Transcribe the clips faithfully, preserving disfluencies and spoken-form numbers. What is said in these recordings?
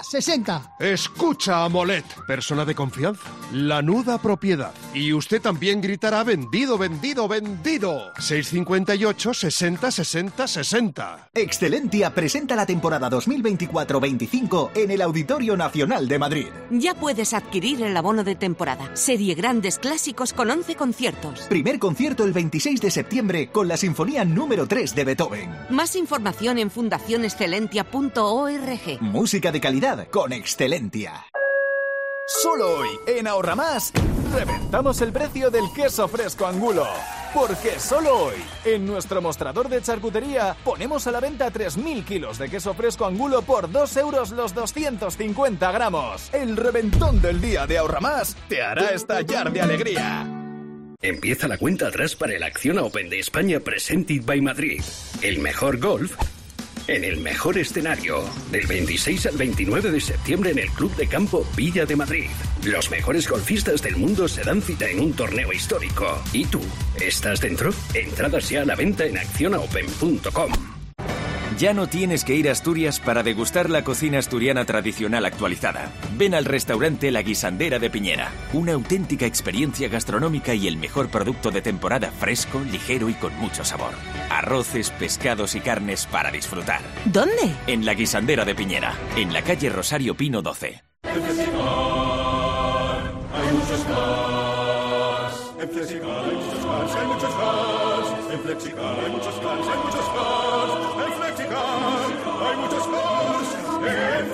sesenta. Escucha a Molet, persona de confianza. Lanuda propiedad. Y usted también gritará vendido, vendido, vendido. seiscientos cincuenta y ocho, sesenta, sesenta, sesenta. Excelentia presenta la temporada dos mil veinticuatro veinticinco en el Auditorio Nacional de Madrid. Ya puedes adquirir el abono de temporada. Serie Grandes Clásicos con once conciertos. Primer concierto el veintiséis de septiembre con la Sinfonía número tres de Beethoven. Más información en fundación excelentia punto org. Música de calidad con Excelentia. Solo hoy, en Ahorra Más, reventamos el precio del queso fresco Angulo. Porque solo hoy, en nuestro mostrador de charcutería, ponemos a la venta tres mil kilos de queso fresco Angulo por dos euros los doscientos cincuenta gramos. El reventón del día de Ahorra Más te hará estallar de alegría. Empieza la cuenta atrás para el Acciona Open de España Presented by Madrid. El mejor golf en el mejor escenario. Del veintiséis al veintinueve de septiembre en el Club de Campo Villa de Madrid. Los mejores golfistas del mundo se dan cita en un torneo histórico. ¿Y tú? ¿Estás dentro? Entradas ya a la venta en acciona open punto com. Ya no tienes que ir a Asturias para degustar la cocina asturiana tradicional actualizada. Ven al restaurante La Guisandera de Piñera. Una auténtica experiencia gastronómica y el mejor producto de temporada, fresco, ligero y con mucho sabor. Arroces, pescados y carnes para disfrutar. ¿Dónde? En La Guisandera de Piñera, en la calle Rosario Pino doce. En Flexicar hay muchos cars. En Flexicar hay muchos cars, hay muchos cars. En Flexicar hay muchos cars, hay muchos cars. En Flexicar hay muchos cars. En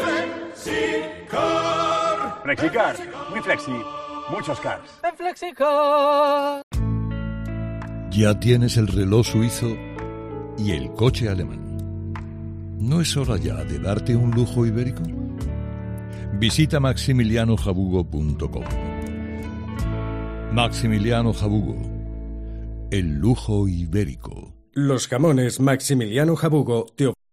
Flexicar. Flexicar, muy flexi, muchos cars. En Flexicar. Ya tienes el reloj suizo y el coche alemán. ¿No es hora ya de darte un lujo ibérico? Visita maximiliano jabugo punto com. Maximiliano Jabugo, el lujo ibérico. Los jamones Maximiliano Jabugo te ofrecen.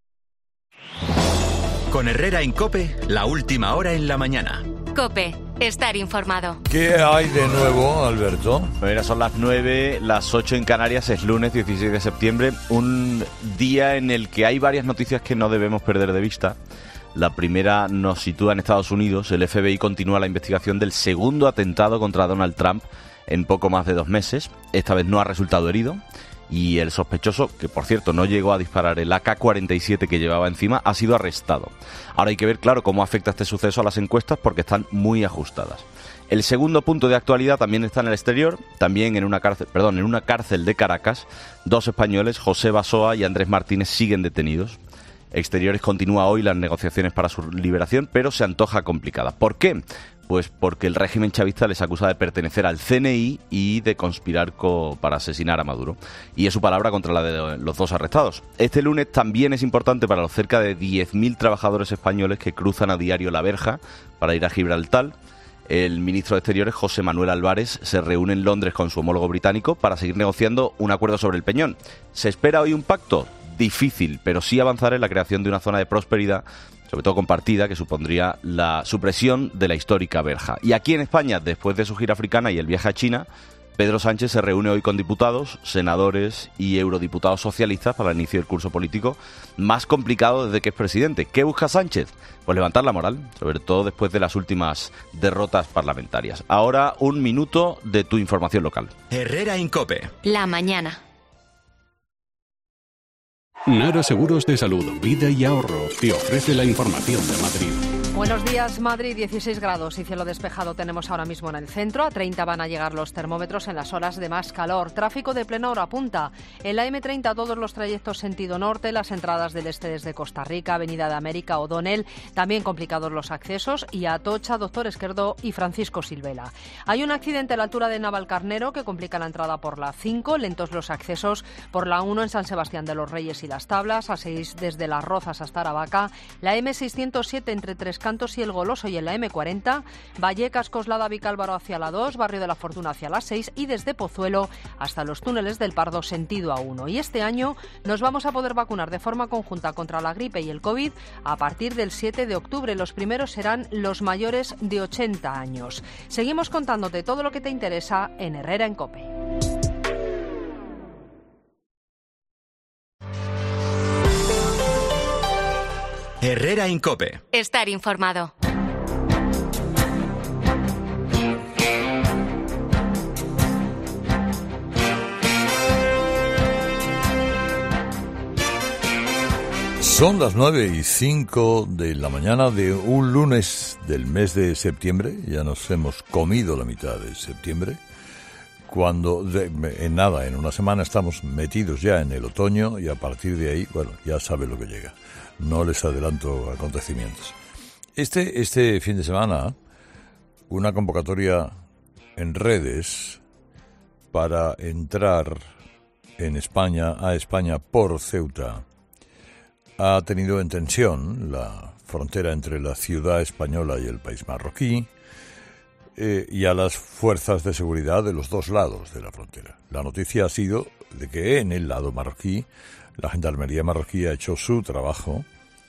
Con Herrera en COPE, la última hora en la mañana. COPE, estar informado. ¿Qué hay de nuevo, Alberto? Mira, son las nueve, las ocho en Canarias, es lunes dieciséis de septiembre, un día en el que hay varias noticias que no debemos perder de vista. La primera nos sitúa en Estados Unidos. El F B I continúa la investigación del segundo atentado contra Donald Trump en poco más de dos meses. Esta vez no ha resultado herido. Y el sospechoso, que por cierto no llegó a disparar el A K cuarenta y siete que llevaba encima, ha sido arrestado. Ahora hay que ver, claro, cómo afecta este suceso a las encuestas porque están muy ajustadas. El segundo punto de actualidad también está en el exterior, también en una cárcel, perdón, en una cárcel de Caracas. Dos españoles, José Basoa y Andrés Martínez, siguen detenidos. Exteriores continúa hoy las negociaciones para su liberación, pero se antoja complicada. ¿Por qué? Pues porque el régimen chavista les acusa de pertenecer al C N I y de conspirar co- para asesinar a Maduro. Y es su palabra contra la de los dos arrestados. Este lunes también es importante para los cerca de diez mil trabajadores españoles que cruzan a diario la verja para ir a Gibraltar. El ministro de Exteriores, José Manuel Álvarez, se reúne en Londres con su homólogo británico para seguir negociando un acuerdo sobre el Peñón. ¿Se espera hoy un pacto? Difícil, pero sí avanzar en la creación de una zona de prosperidad, sobre todo compartida, que supondría la supresión de la histórica verja. Y aquí en España, después de su gira africana y el viaje a China, Pedro Sánchez se reúne hoy con diputados, senadores y eurodiputados socialistas para el inicio del curso político más complicado desde que es presidente. ¿Qué busca Sánchez? Pues levantar la moral, sobre todo después de las últimas derrotas parlamentarias. Ahora un minuto de tu información local. Herrera en COPE. La mañana. Nara Seguros de Salud, Vida y Ahorro te ofrece la información de Madrid. Buenos días, Madrid, dieciséis grados y cielo despejado tenemos ahora mismo en el centro. A treinta van a llegar los termómetros en las horas de más calor. Tráfico de plena hora punta. En la eme treinta todos los trayectos sentido norte, las entradas del este desde Costa Rica, Avenida de América, O'Donnell, también complicados los accesos, y a Atocha, Doctor Esquerdo y Francisco Silvela. Hay un accidente a la altura de Navalcarnero que complica la entrada por la cinco, lentos los accesos por la uno en San Sebastián de los Reyes y Las Tablas, a seis desde Las Rozas hasta Aravaca, la eme seiscientos siete entre Tres Cantos y El Goloso y en la eme cuarenta, Vallecas, Coslada, Vicálvaro hacia la dos, Barrio de la Fortuna hacia la seis y desde Pozuelo hasta los túneles del Pardo sentido A uno. Y este año nos vamos a poder vacunar de forma conjunta contra la gripe y el COVID a partir del siete de octubre. Los primeros serán los mayores de ochenta años. Seguimos contándote todo lo que te interesa en Herrera en COPE. Herrera Incope. Estar informado. Son las nueve y cinco de la mañana de un lunes del mes de septiembre. Ya nos hemos comido la mitad de septiembre. Cuando, de, en nada, en una semana estamos metidos ya en el otoño y a partir de ahí, bueno, ya sabe lo que llega. No les adelanto acontecimientos. Este, este fin de semana, una convocatoria en redes para entrar en España, a España por Ceuta, ha tenido en tensión la frontera entre la ciudad española y el país marroquí eh, y a las fuerzas de seguridad de los dos lados de la frontera. La noticia ha sido de que en el lado marroquí, la gendarmería marroquí ha hecho su trabajo,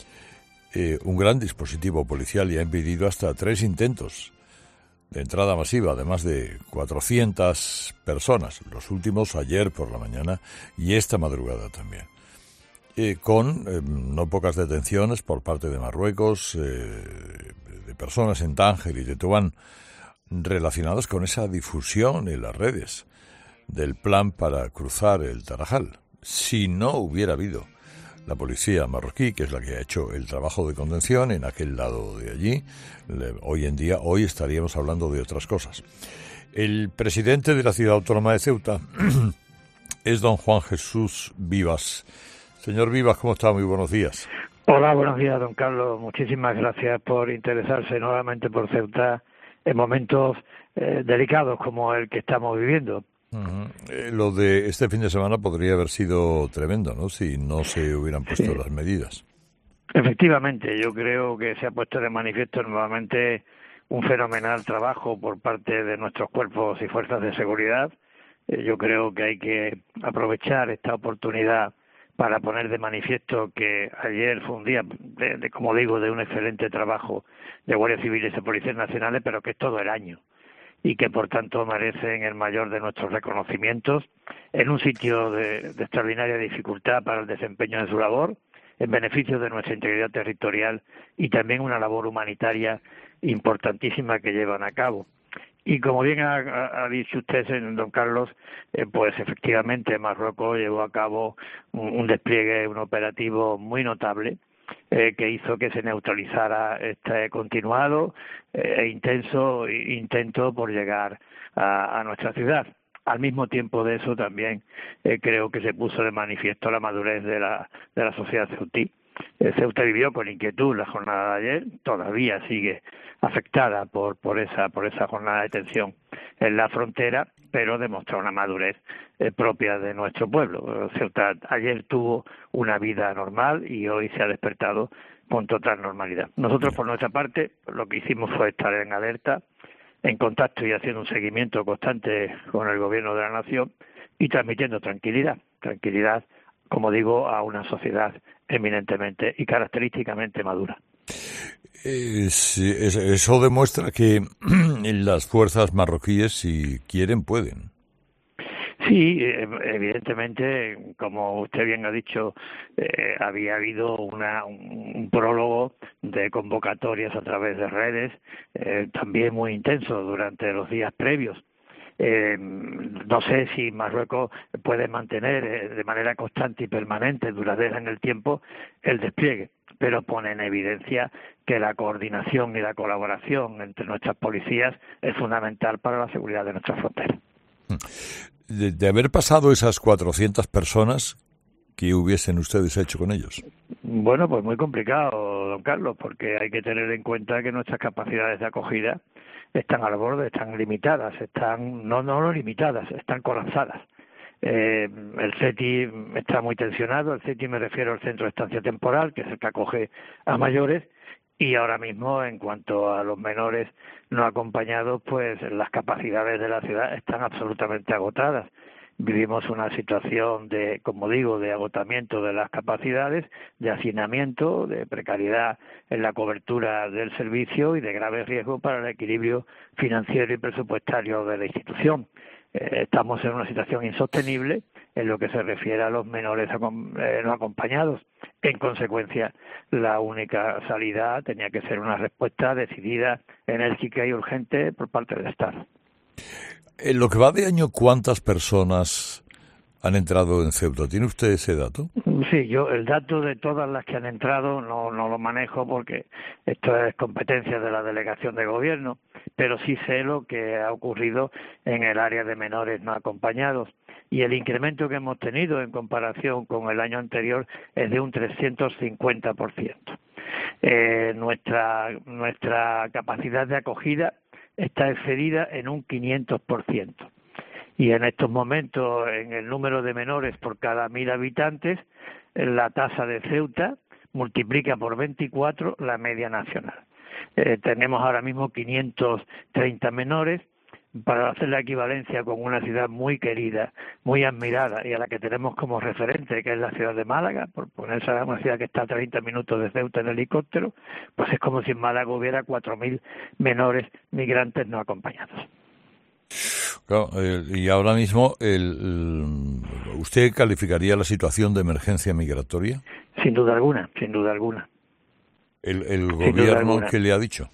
eh, un gran dispositivo policial y ha impedido hasta tres intentos de entrada masiva de más de cuatrocientas personas, los últimos ayer por la mañana y esta madrugada también. Eh, con eh, no pocas detenciones por parte de Marruecos, eh, de personas en Tánger y Tetuán relacionadas con esa difusión en las redes del plan para cruzar el Tarajal. Si no hubiera habido la policía marroquí, que es la que ha hecho el trabajo de contención en aquel lado de allí, le, hoy en día, hoy estaríamos hablando de otras cosas. El presidente de la ciudad autónoma de Ceuta es don Juan Jesús Vivas. Señor Vivas, ¿cómo está? Muy buenos días. Hola, buenos días, don Carlos. Muchísimas gracias por interesarse nuevamente por Ceuta en momentos eh, delicados como el que estamos viviendo. Uh-huh. Eh, lo de este fin de semana podría haber sido tremendo, ¿no? Si no se hubieran puesto sí. las medidas. Efectivamente, yo creo que se ha puesto de manifiesto nuevamente un fenomenal trabajo por parte de nuestros cuerpos y fuerzas de seguridad. Eh, yo creo que hay que aprovechar esta oportunidad para poner de manifiesto que ayer fue un día, de, de, como digo, de un excelente trabajo de guardias civiles y policías nacionales, pero que es todo el año y que, por tanto, merecen el mayor de nuestros reconocimientos en un sitio de, de extraordinaria dificultad para el desempeño de su labor, en beneficio de nuestra integridad territorial y también una labor humanitaria importantísima que llevan a cabo. Y como bien ha, ha dicho usted, don Carlos, eh, pues efectivamente Marruecos llevó a cabo un, un despliegue, un operativo muy notable eh, que hizo que se neutralizara este continuado eh, e intenso intento por llegar a, a nuestra ciudad. Al mismo tiempo de eso también eh, creo que se puso de manifiesto la madurez de la, de la sociedad ceutí. Eh, Ceuta vivió con inquietud la jornada de ayer, todavía sigue afectada por por esa por esa jornada de tensión en la frontera, pero demostró una madurez eh, propia de nuestro pueblo. Ceuta ayer tuvo una vida normal y hoy se ha despertado con total normalidad. Nosotros, por nuestra parte, lo que hicimos fue estar en alerta, en contacto y haciendo un seguimiento constante con el gobierno de la nación y transmitiendo tranquilidad, tranquilidad, como digo, a una sociedad eminentemente y característicamente madura. Eh, sí, eso demuestra que las fuerzas marroquíes, si quieren, pueden. Sí, evidentemente, como usted bien ha dicho, eh, había habido una, un, un prólogo de convocatorias a través de redes, eh, también muy intenso durante los días previos. Eh, no sé si Marruecos puede mantener eh, de manera constante y permanente, duradera en el tiempo, el despliegue, pero pone en evidencia que la coordinación y la colaboración entre nuestras policías es fundamental para la seguridad de nuestras fronteras. De, de haber pasado esas cuatrocientas personas, ¿qué hubiesen ustedes hecho con ellos? Bueno, pues muy complicado, don Carlos, porque hay que tener en cuenta que nuestras capacidades de acogida están al borde, están limitadas, están no no limitadas, están colapsadas. Eh, el C E T I está muy tensionado, el C E T I me refiero al Centro de Estancia Temporal, que es el que acoge a mayores, y ahora mismo, en cuanto a los menores no acompañados, pues las capacidades de la ciudad están absolutamente agotadas. Vivimos una situación de, como digo, de agotamiento de las capacidades, de hacinamiento, de precariedad en la cobertura del servicio y de grave riesgo para el equilibrio financiero y presupuestario de la institución. Eh, estamos en una situación insostenible en lo que se refiere a los menores no acompañados. En consecuencia, la única salida tenía que ser una respuesta decidida, enérgica y urgente por parte del Estado. En lo que va de año, ¿cuántas personas han entrado en Ceuta? ¿Tiene usted ese dato? Sí, yo el dato de todas las que han entrado no, no lo manejo porque esto es competencia de la delegación de gobierno, pero sí sé lo que ha ocurrido en el área de menores no acompañados. Y el incremento que hemos tenido en comparación con el año anterior es de un trescientos cincuenta por ciento. Eh, nuestra, nuestra capacidad de acogida está excedida en un quinientos por ciento. Y en estos momentos, en el número de menores por cada mil habitantes, la tasa de Ceuta multiplica por veinticuatro la media nacional. Eh, tenemos ahora mismo quinientos treinta menores, para hacer la equivalencia con una ciudad muy querida, muy admirada y a la que tenemos como referente, que es la ciudad de Málaga, por ponerse a una ciudad que está a treinta minutos de Ceuta en helicóptero, pues es como si en Málaga hubiera cuatro mil menores migrantes no acompañados. Claro, eh, y ahora mismo, el, el, ¿usted calificaría la situación de emergencia migratoria? Sin duda alguna, sin duda alguna. ¿El, el gobierno qué le ha dicho?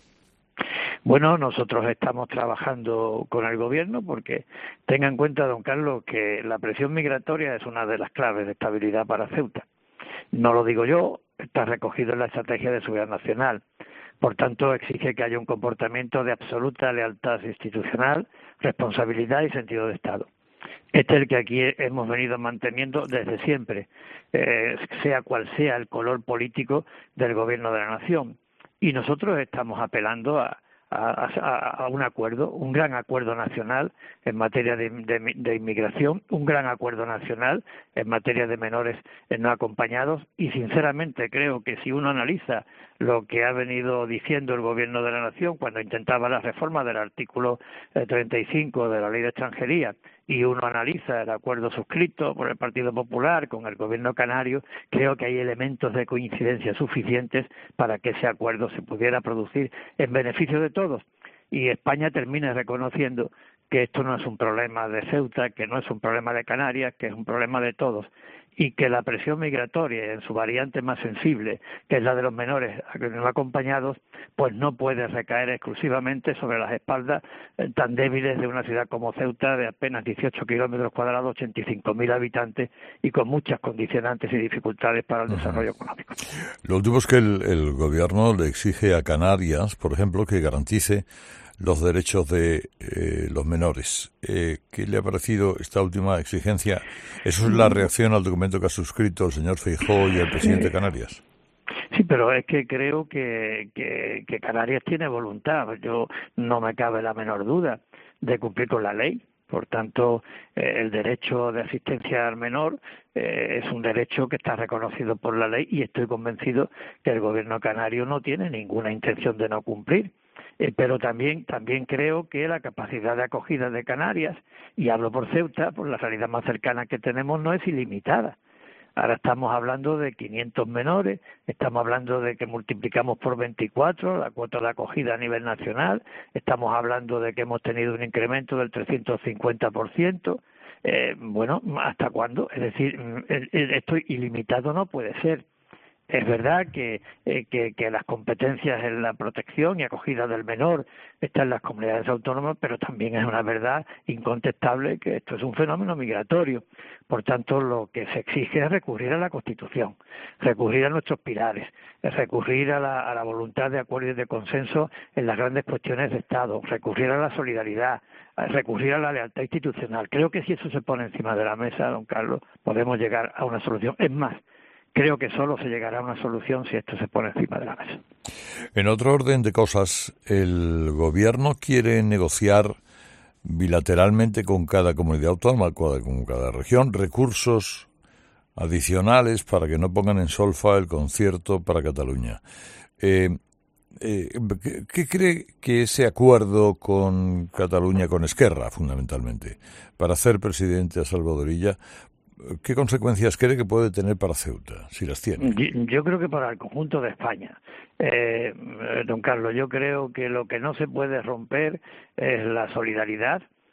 Bueno, nosotros estamos trabajando con el gobierno porque tenga en cuenta, don Carlos, que la presión migratoria es una de las claves de estabilidad para Ceuta. No lo digo yo, está recogido en la Estrategia de Seguridad Nacional. Por tanto, exige que haya un comportamiento de absoluta lealtad institucional, responsabilidad y sentido de Estado. Este es el que aquí hemos venido manteniendo desde siempre, eh, sea cual sea el color político del gobierno de la nación. Y nosotros estamos apelando a A, a, a un acuerdo, un gran acuerdo nacional en materia de, de, de inmigración, un gran acuerdo nacional en materia de menores no acompañados y sinceramente creo que si uno analiza lo que ha venido diciendo el gobierno de la nación cuando intentaba la reforma del artículo treinta y cinco de la ley de extranjería y uno analiza el acuerdo suscrito por el Partido Popular con el gobierno canario, creo que hay elementos de coincidencia suficientes para que ese acuerdo se pudiera producir en beneficio de todos. Y España termina reconociendo que esto no es un problema de Ceuta, que no es un problema de Canarias, que es un problema de todos. Y que la presión migratoria en su variante más sensible, que es la de los menores no acompañados, pues no puede recaer exclusivamente sobre las espaldas eh, tan débiles de una ciudad como Ceuta, de apenas dieciocho kilómetros cuadrados, ochenta y cinco mil habitantes y con muchas condicionantes y dificultades para el desarrollo económico. Lo último es que el, el gobierno le exige a Canarias, por ejemplo, que garantice los derechos de eh, los menores. Eh, ¿Qué le ha parecido esta última exigencia? ¿Eso es la reacción al documento que ha suscrito el señor Feijóo y el presidente de Canarias? Sí, pero es que creo que, que, que Canarias tiene voluntad. Yo no me cabe la menor duda de cumplir con la ley. Por tanto, eh, el derecho de asistencia al menor eh, es un derecho que está reconocido por la ley y estoy convencido que el gobierno canario no tiene ninguna intención de no cumplir. Eh, pero también también creo que la capacidad de acogida de Canarias, y hablo por Ceuta, por la realidad más cercana que tenemos, no es ilimitada. Ahora estamos hablando de quinientos menores, estamos hablando de que multiplicamos por veinticuatro la cuota de acogida a nivel nacional, estamos hablando de que hemos tenido un incremento del trescientos cincuenta por ciento. Eh, bueno, ¿hasta cuándo? Es decir, esto ilimitado no puede ser. Es verdad que, eh, que, que las competencias en la protección y acogida del menor están en las comunidades autónomas, pero también es una verdad incontestable que esto es un fenómeno migratorio. Por tanto, lo que se exige es recurrir a la Constitución, recurrir a nuestros pilares, recurrir a la, a la voluntad de acuerdo y de consenso en las grandes cuestiones de Estado, recurrir a la solidaridad, recurrir a la lealtad institucional. Creo que si eso se pone encima de la mesa, don Carlos, podemos llegar a una solución. Es más, creo que solo se llegará a una solución si esto se pone encima de la mesa. En otro orden de cosas, el gobierno quiere negociar bilateralmente con cada comunidad autónoma, con cada región, recursos adicionales para que no pongan en solfa el concierto para Cataluña. Eh, eh, ¿qué, ¿Qué cree que ese acuerdo con Cataluña, con Esquerra fundamentalmente, para hacer presidente a Salvador Illa, ¿qué consecuencias cree que puede tener para Ceuta, si las tiene? Yo, yo creo que para el conjunto de España. Eh, don Carlos, yo creo que lo que no se puede romper es la solidaridad,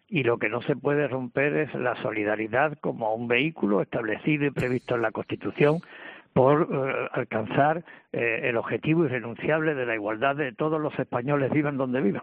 y lo que no se puede romper es la solidaridad como un vehículo establecido y previsto en la Constitución por eh, alcanzar eh, el objetivo irrenunciable de la igualdad de todos los españoles, vivan donde vivan.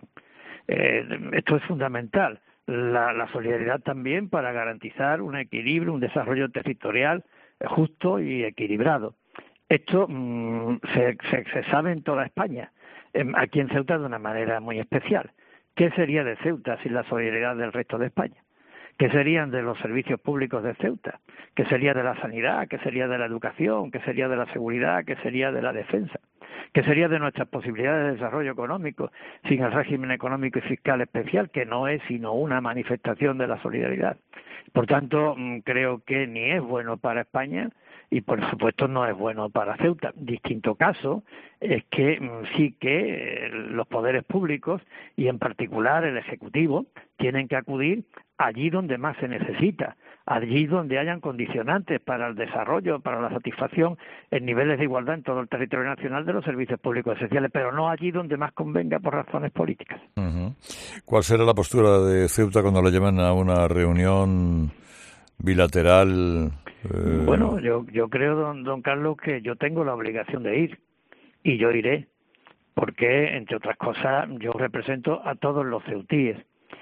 Eh, esto es fundamental. La, la solidaridad también para garantizar un equilibrio, un desarrollo territorial justo y equilibrado. Esto mmm, se, se, se sabe en toda España, eh, aquí en Ceuta de una manera muy especial. ¿Qué sería de Ceuta sin la solidaridad del resto de España? ¿Qué serían de los servicios públicos de Ceuta? ¿Qué sería de la sanidad? ¿Qué sería de la educación? ¿Qué sería de la seguridad? ¿Qué sería de la defensa? ¿Qué sería de nuestras posibilidades de desarrollo económico sin el régimen económico y fiscal especial, que no es sino una manifestación de la solidaridad? Por tanto, creo que ni es bueno para España y, por supuesto, no es bueno para Ceuta. Distinto caso es que sí que los poderes públicos, y en particular el Ejecutivo, tienen que acudir allí donde más se necesita, allí donde hayan condicionantes para el desarrollo, para la satisfacción en niveles de igualdad en todo el territorio nacional de los servicios públicos esenciales, pero no allí donde más convenga por razones políticas. Uh-huh. ¿Cuál será la postura de Ceuta cuando la llevan a una reunión bilateral? Eh... Bueno, yo yo creo, don, don Carlos, que yo tengo la obligación de ir, y yo iré, porque, entre otras cosas, yo represento a todos los ceutíes.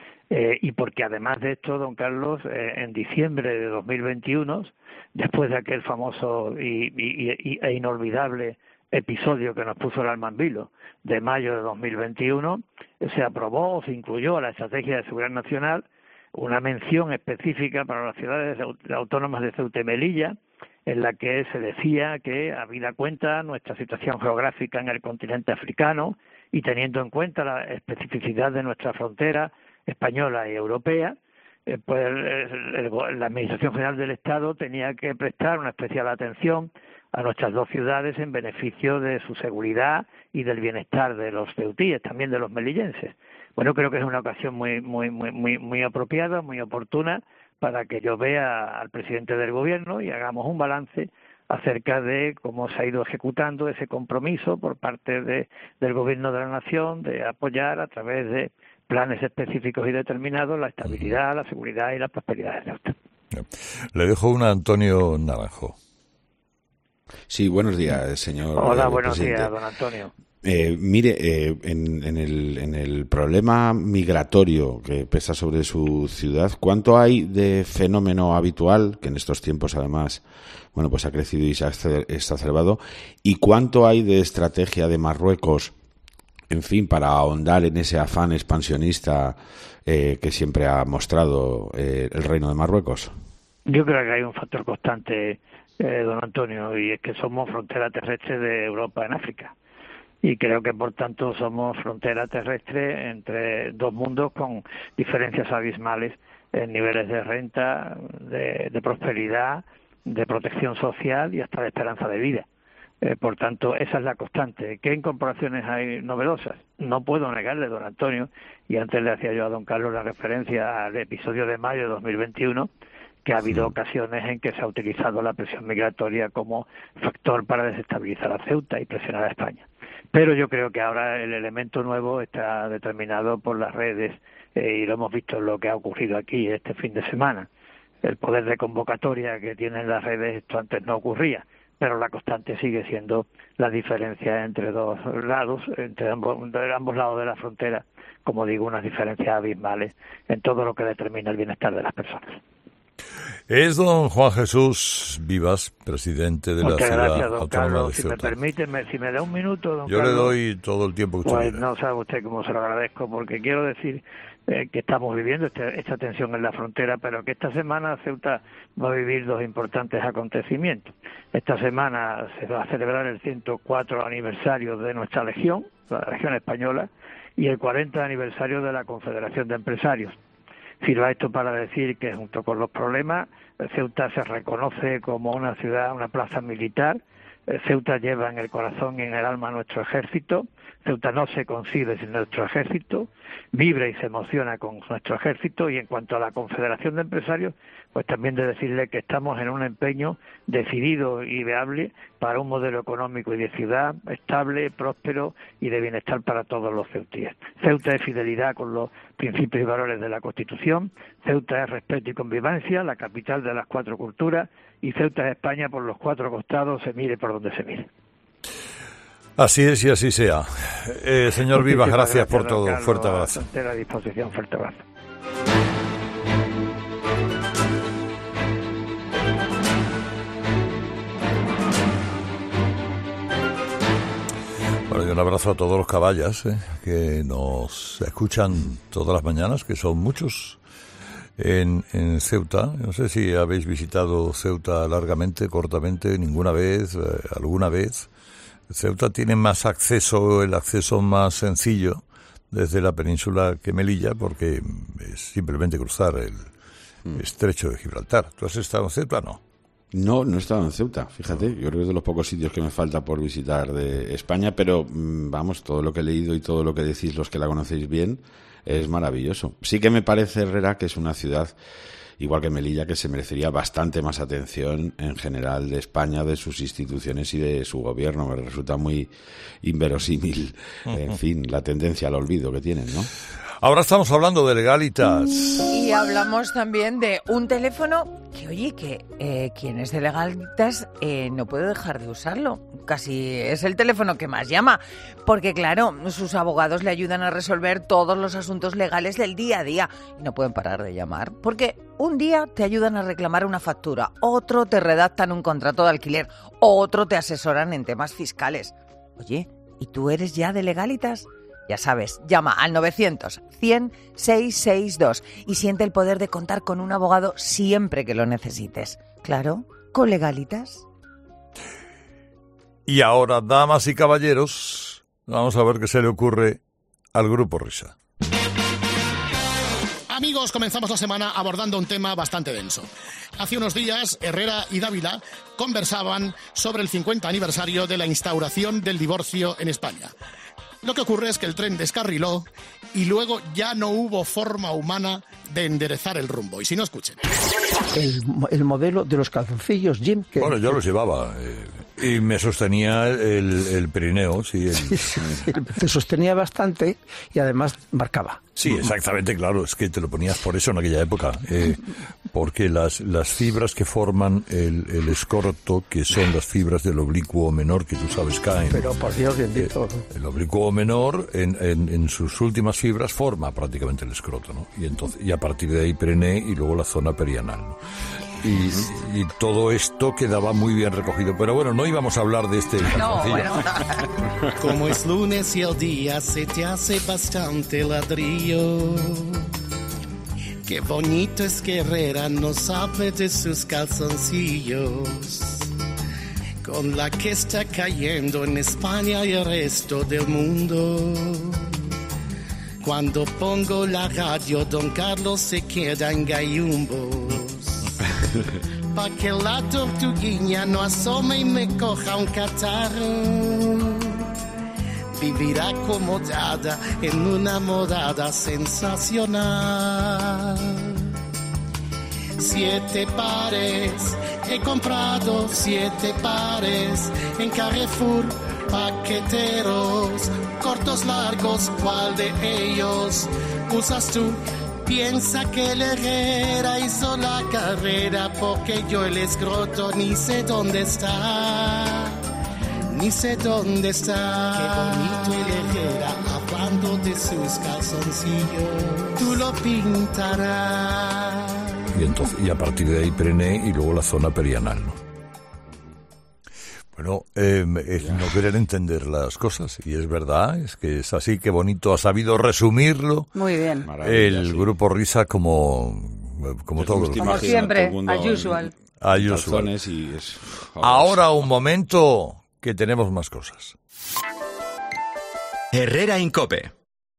Eh, y porque además de esto, don Carlos, eh, en diciembre de dos mil veintiuno, después de aquel famoso y, y, y, e inolvidable episodio que nos puso el alma en vilo de mayo de dos mil veintiuno, se aprobó o se incluyó a la Estrategia de Seguridad Nacional una mención específica para las ciudades autónomas de Ceuta y Melilla, en la que se decía que, habida cuenta nuestra situación geográfica en el continente africano y teniendo en cuenta la especificidad de nuestra frontera española y europea, eh, pues el, el, la Administración General del Estado tenía que prestar una especial atención a nuestras dos ciudades en beneficio de su seguridad y del bienestar de los ceutíes, también de los melillenses. Bueno, creo que es una ocasión muy muy muy muy muy apropiada, muy oportuna para que yo vea al presidente del Gobierno y hagamos un balance acerca de cómo se ha ido ejecutando ese compromiso por parte de, del Gobierno de la Nación de apoyar a través de planes específicos y determinados la estabilidad, la seguridad y la prosperidad de Ceuta. Le dejo una a Antonio Naranjo. Sí, buenos días, señor. Hola, eh, buenos presidente. días, don Antonio. Eh, mire, eh, en, en, el, en el problema migratorio que pesa sobre su ciudad, ¿cuánto hay de fenómeno habitual, que en estos tiempos además, bueno, pues ha crecido y se ha exacerbado, y cuánto hay de estrategia de Marruecos, en fin, para ahondar en ese afán expansionista eh, que siempre ha mostrado eh, el Reino de Marruecos? Yo creo que hay un factor constante, eh, don Antonio, y es que somos frontera terrestre de Europa en África. Y creo que, por tanto, somos frontera terrestre entre dos mundos con diferencias abismales en niveles de renta, de, de prosperidad, de protección social y hasta de esperanza de vida. Eh, por tanto, esa es la constante. ¿Qué incorporaciones hay novedosas? No puedo negarle, don Antonio, y antes le hacía yo a don Carlos la referencia al episodio de mayo de dos mil veintiuno, que ha habido ocasiones en que se ha utilizado la presión migratoria como factor para desestabilizar a Ceuta y presionar a España. Pero yo creo que ahora el elemento nuevo está determinado por las redes eh, y lo hemos visto en lo que ha ocurrido aquí este fin de semana. El poder de convocatoria que tienen las redes, esto antes no ocurría, pero la constante sigue siendo la diferencia entre dos lados, entre ambos, de ambos lados de la frontera, como digo, unas diferencias abismales en todo lo que determina el bienestar de las personas. Es don Juan Jesús Vivas, presidente de Muchas la Ciudad gracias, don Autónoma Carlos. de Si Ceuta. me permite, me, si me da un minuto, don Yo Carlos. le doy todo el tiempo que usted Pues quiera. no sabe usted cómo se lo agradezco, porque quiero decir eh, que estamos viviendo este, esta tensión en la frontera, pero que esta semana Ceuta va a vivir dos importantes acontecimientos. Esta semana se va a celebrar el ciento cuatro aniversario de nuestra Legión, la Legión Española, y el cuarenta aniversario de la Confederación de Empresarios. Sirva esto para decir que, junto con los problemas, Ceuta se reconoce como una ciudad, una plaza militar. Ceuta lleva en el corazón y en el alma nuestro ejército. Ceuta no se concibe sin nuestro ejército, vibra y se emociona con nuestro ejército. Y en cuanto a la Confederación de Empresarios, pues también de decirle que estamos en un empeño decidido y viable para un modelo económico y de ciudad estable, próspero y de bienestar para todos los ceutíes. Ceuta es fidelidad con los principios y valores de la Constitución, Ceuta es respeto y convivencia, la capital de las cuatro culturas, y Ceuta es España por los cuatro costados, se mire por donde se mire. Así es y así sea. Eh, señor Vivas, gracias, gracias por todo. Carlos, fuerte abrazo. A la disposición, fuerte abrazo. Bueno, y un abrazo a todos los caballas eh, que nos escuchan todas las mañanas, que son muchos en, en Ceuta. No sé si habéis visitado Ceuta largamente, cortamente, ninguna vez, eh, alguna vez. Ceuta tiene más acceso, el acceso más sencillo desde la península que Melilla, porque es simplemente cruzar el mm. estrecho de Gibraltar. ¿Tú has estado en Ceuta? No. No, no he estado en Ceuta, fíjate, yo creo que es de los pocos sitios que me falta por visitar de España, pero vamos, todo lo que he leído y todo lo que decís los que la conocéis bien es maravilloso. Sí que me parece, Herrera, que es una ciudad, igual que Melilla, que se merecería bastante más atención en general de España, de sus instituciones y de su gobierno. Me resulta muy inverosímil, en fin, la tendencia al olvido que tienen, ¿no? Ahora estamos hablando de Legalitas. Y hablamos también de un teléfono que, oye, que eh, quien es de Legalitas eh, no puede dejar de usarlo. Casi es el teléfono que más llama. Porque, claro, sus abogados le ayudan a resolver todos los asuntos legales del día a día. Y no pueden parar de llamar. Porque un día te ayudan a reclamar una factura, otro te redactan un contrato de alquiler, otro te asesoran en temas fiscales. Oye, ¿y tú eres ya de Legalitas? Ya sabes, llama al novecientos, cien, seiscientos sesenta y dos y siente el poder de contar con un abogado siempre que lo necesites. Claro, con Legalitas. Y ahora, damas y caballeros, vamos a ver qué se le ocurre al Grupo Risa. Amigos, comenzamos la semana abordando un tema bastante denso. Hace unos días, Herrera y Dávila conversaban sobre el cincuenta aniversario de la instauración del divorcio en España. Lo que ocurre es que el tren descarriló y luego ya no hubo forma humana de enderezar el rumbo. Y si no, escuchen. El, el modelo de los calzoncillos, Jim. Que... Bueno, yo los llevaba eh, y me sostenía el, el perineo, sí. El... Sí, sí, sí, te sostenía bastante y además marcaba. Sí, exactamente, claro, es que te lo ponías por eso en aquella época, eh, porque las, las fibras que forman el, el escroto, que son las fibras del oblicuo menor, que tú sabes caen. Pero por Dios bendito. Eh, el oblicuo menor, en, en, en sus últimas fibras, forma prácticamente el escroto, ¿no? Y entonces, y a partir de ahí prené y luego la zona perianal, ¿no? Y, y todo esto quedaba muy bien recogido. Pero bueno, no íbamos a hablar de este calzoncillo. No, bueno. Como es lunes y el día se te hace bastante ladrillo. Qué bonito es que Herrera nos hable de sus calzoncillos. Con la que está cayendo en España y el resto del mundo. Cuando pongo la radio, don Carlos se queda en gallumbos. Pa' que la tortuguiña no asome y me coja un catarro. Vivirá acomodada en una morada sensacional. Siete pares, he comprado siete pares en Carrefour, paqueteros, cortos, largos, ¿cuál de ellos usas tú? Piensa que el Herrera hizo la carrera porque yo el escroto ni sé dónde está, ni sé dónde está. Qué bonito el Herrera hablando de sus calzoncillos, tú lo pintarás. Y, entonces, y a partir de ahí prené y luego la zona perianal, ¿no? Bueno, eh, es no querer entender las cosas, y es verdad, es que es así, qué bonito, ha sabido resumirlo. Muy bien. El sí. Grupo Risa como, como todos los Como siempre, as usual. As usual. Y es... Ahora un momento que tenemos más cosas. Herrera en COPE.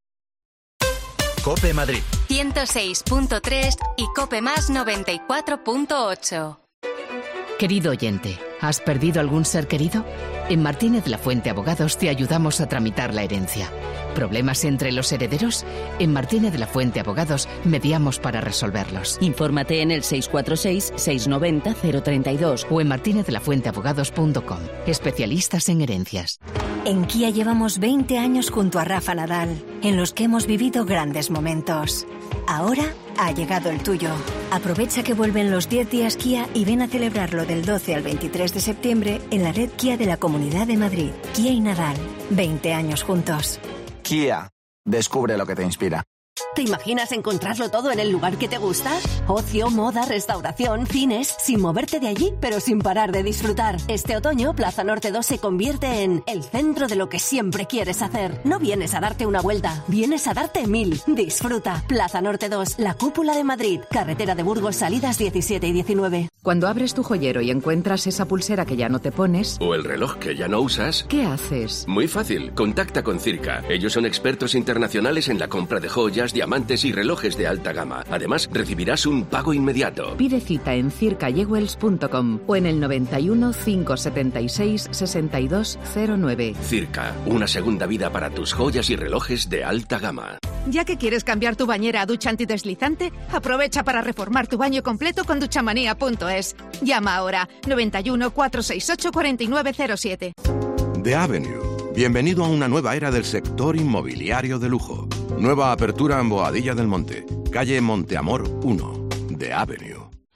COPE Madrid. ciento seis punto tres y COPE Más noventa y cuatro punto ocho. Querido oyente, ¿Has perdido algún ser querido? En Martínez La Fuente Abogados te ayudamos a tramitar la herencia. ¿Problemas entre los herederos? En Martínez La Fuente Abogados mediamos para resolverlos. Infórmate en el seis cuatro seis, seis nueve cero, cero tres dos o en martinez de la fuente abogados punto com. Especialistas en herencias. En Kia llevamos veinte años junto a Rafa Nadal, en los que hemos vivido grandes momentos. Ahora ha llegado el tuyo. Aprovecha que vuelven los diez días Kia y ven a celebrarlo del doce al veintitrés de septiembre en la red Kia de la Comunidad de Madrid. Kia y Nadal, veinte años juntos. Kia, descubre lo que te inspira. ¿Te imaginas encontrarlo todo en el lugar que te gusta? Ocio, moda, restauración, cines, sin moverte de allí, pero sin parar de disfrutar. Este otoño, Plaza Norte dos se convierte en el centro de lo que siempre quieres hacer. No vienes a darte una vuelta, vienes a darte mil. Disfruta. Plaza Norte dos, la cúpula de Madrid. Carretera de Burgos, salidas diecisiete y diecinueve. Cuando abres tu joyero y encuentras esa pulsera que ya no te pones... o el reloj que ya no usas... ¿qué haces? Muy fácil. Contacta con Circa. Ellos son expertos internacionales en la compra de joyas, diamantes y relojes de alta gama. Además, recibirás un pago inmediato. Pide cita en circa jewels punto com o en el noventa y uno, cinco setenta y seis, sesenta y dos cero nueve. Circa, una segunda vida para tus joyas y relojes de alta gama. Ya que quieres cambiar tu bañera a ducha antideslizante, aprovecha para reformar tu baño completo con duchamanía punto es. Llama ahora noventa y uno, cuatrocientos sesenta y ocho, cuarenta y nueve cero siete. The Avenue. Bienvenido a una nueva era del sector inmobiliario de lujo. Nueva apertura en Boadilla del Monte, calle Monteamor uno. The Avenue.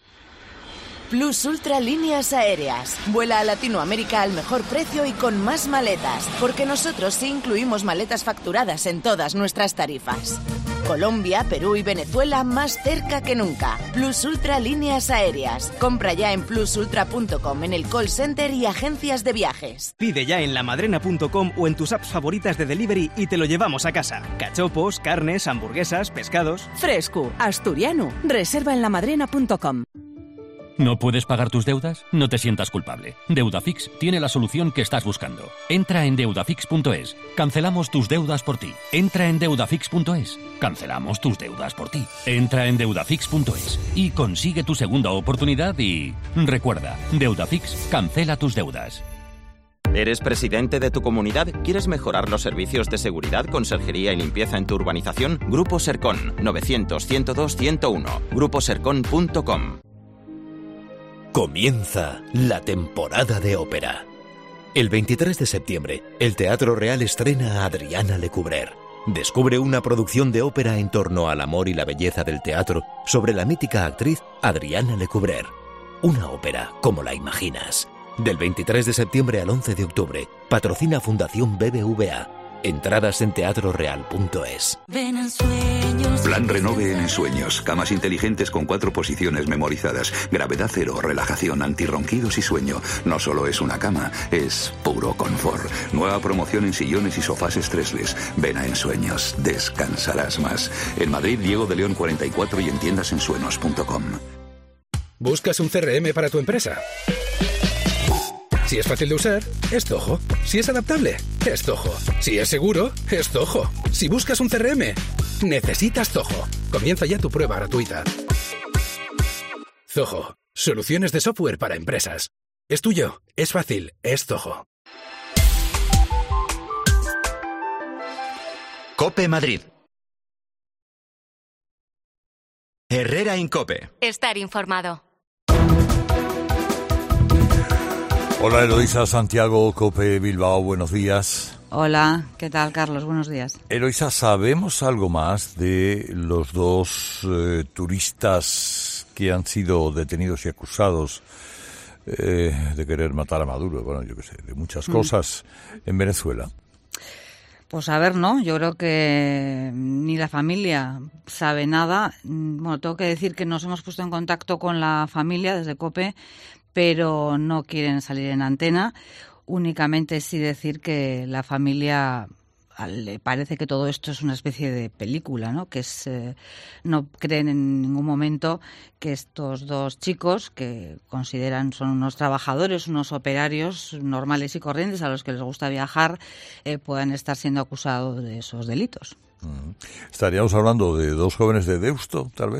Plus Ultra Líneas Aéreas. Vuela a Latinoamérica al mejor precio y con más maletas, porque nosotros sí incluimos maletas facturadas en todas nuestras tarifas. Colombia, Perú y Venezuela más cerca que nunca. Plus Ultra Líneas Aéreas. Compra ya en plus ultra punto com, en el call center y agencias de viajes. Pide ya en lamadrena punto com o en tus apps favoritas de delivery y te lo llevamos a casa. Cachopos, carnes, hamburguesas, pescados... Fresco, asturiano. Reserva en lamadrena punto com. ¿No puedes pagar tus deudas? No te sientas culpable. Deudafix tiene la solución que estás buscando. Entra en deudafix punto es. Cancelamos tus deudas por ti. Entra en deudafix punto es. Cancelamos tus deudas por ti. Entra en deudafix punto es y consigue tu segunda oportunidad y... recuerda, Deudafix cancela tus deudas. ¿Eres presidente de tu comunidad? ¿Quieres mejorar los servicios de seguridad, conserjería y limpieza en tu urbanización? Grupo Sercon, novecientos, ciento dos, ciento uno. grupo sercon punto com. Comienza la temporada de ópera. El veintitrés de septiembre, el Teatro Real estrena a Adriana Lecouvreur. Descubre una producción de ópera en torno al amor y la belleza del teatro sobre la mítica actriz Adriana Lecouvreur. Una ópera como la imaginas. Del veintitrés de septiembre al once de octubre, patrocina Fundación B B V A. Entradas en teatro real punto es. Ven en sueños. Plan Renove en Ensueños. Camas inteligentes con cuatro posiciones memorizadas. Gravedad cero, relajación, antirronquidos y sueño. No solo es una cama, es puro confort. Nueva promoción en sillones y sofás stressless. Ven a Ensueños. Descansarás más. En Madrid, Diego de León cuarenta y cuatro y en tiendas ensueños punto com. ¿Buscas un C R M para tu empresa? Si es fácil de usar, es Zoho. Si es adaptable, es Zoho. Si es seguro, es Zoho. Si buscas un C R M, necesitas Zoho. Comienza ya tu prueba gratuita. Zoho. Soluciones de software para empresas. Es tuyo, es fácil, es Zoho. COPE Madrid. Herrera Incope. Estar informado. Hola Eloísa Santiago, COPE Bilbao, buenos días. Hola, ¿qué tal Carlos? Buenos días. Eloísa, ¿sabemos algo más de los dos eh, turistas que han sido detenidos y acusados eh, de querer matar a Maduro? Bueno, yo qué sé, de muchas cosas mm. en Venezuela. Pues a ver, no, yo creo que ni la familia sabe nada. Bueno, tengo que decir que nos hemos puesto en contacto con la familia desde COPE, pero no quieren salir en antena. Únicamente sí decir que la familia le parece que todo esto es una especie de película, ¿no? Que es, eh, no creen en ningún momento que estos dos chicos, que consideran son unos trabajadores, unos operarios normales y corrientes a los que les gusta viajar, eh, puedan estar siendo acusados de esos delitos. Mm. ¿Estaríamos hablando de dos jóvenes de Deusto, tal vez?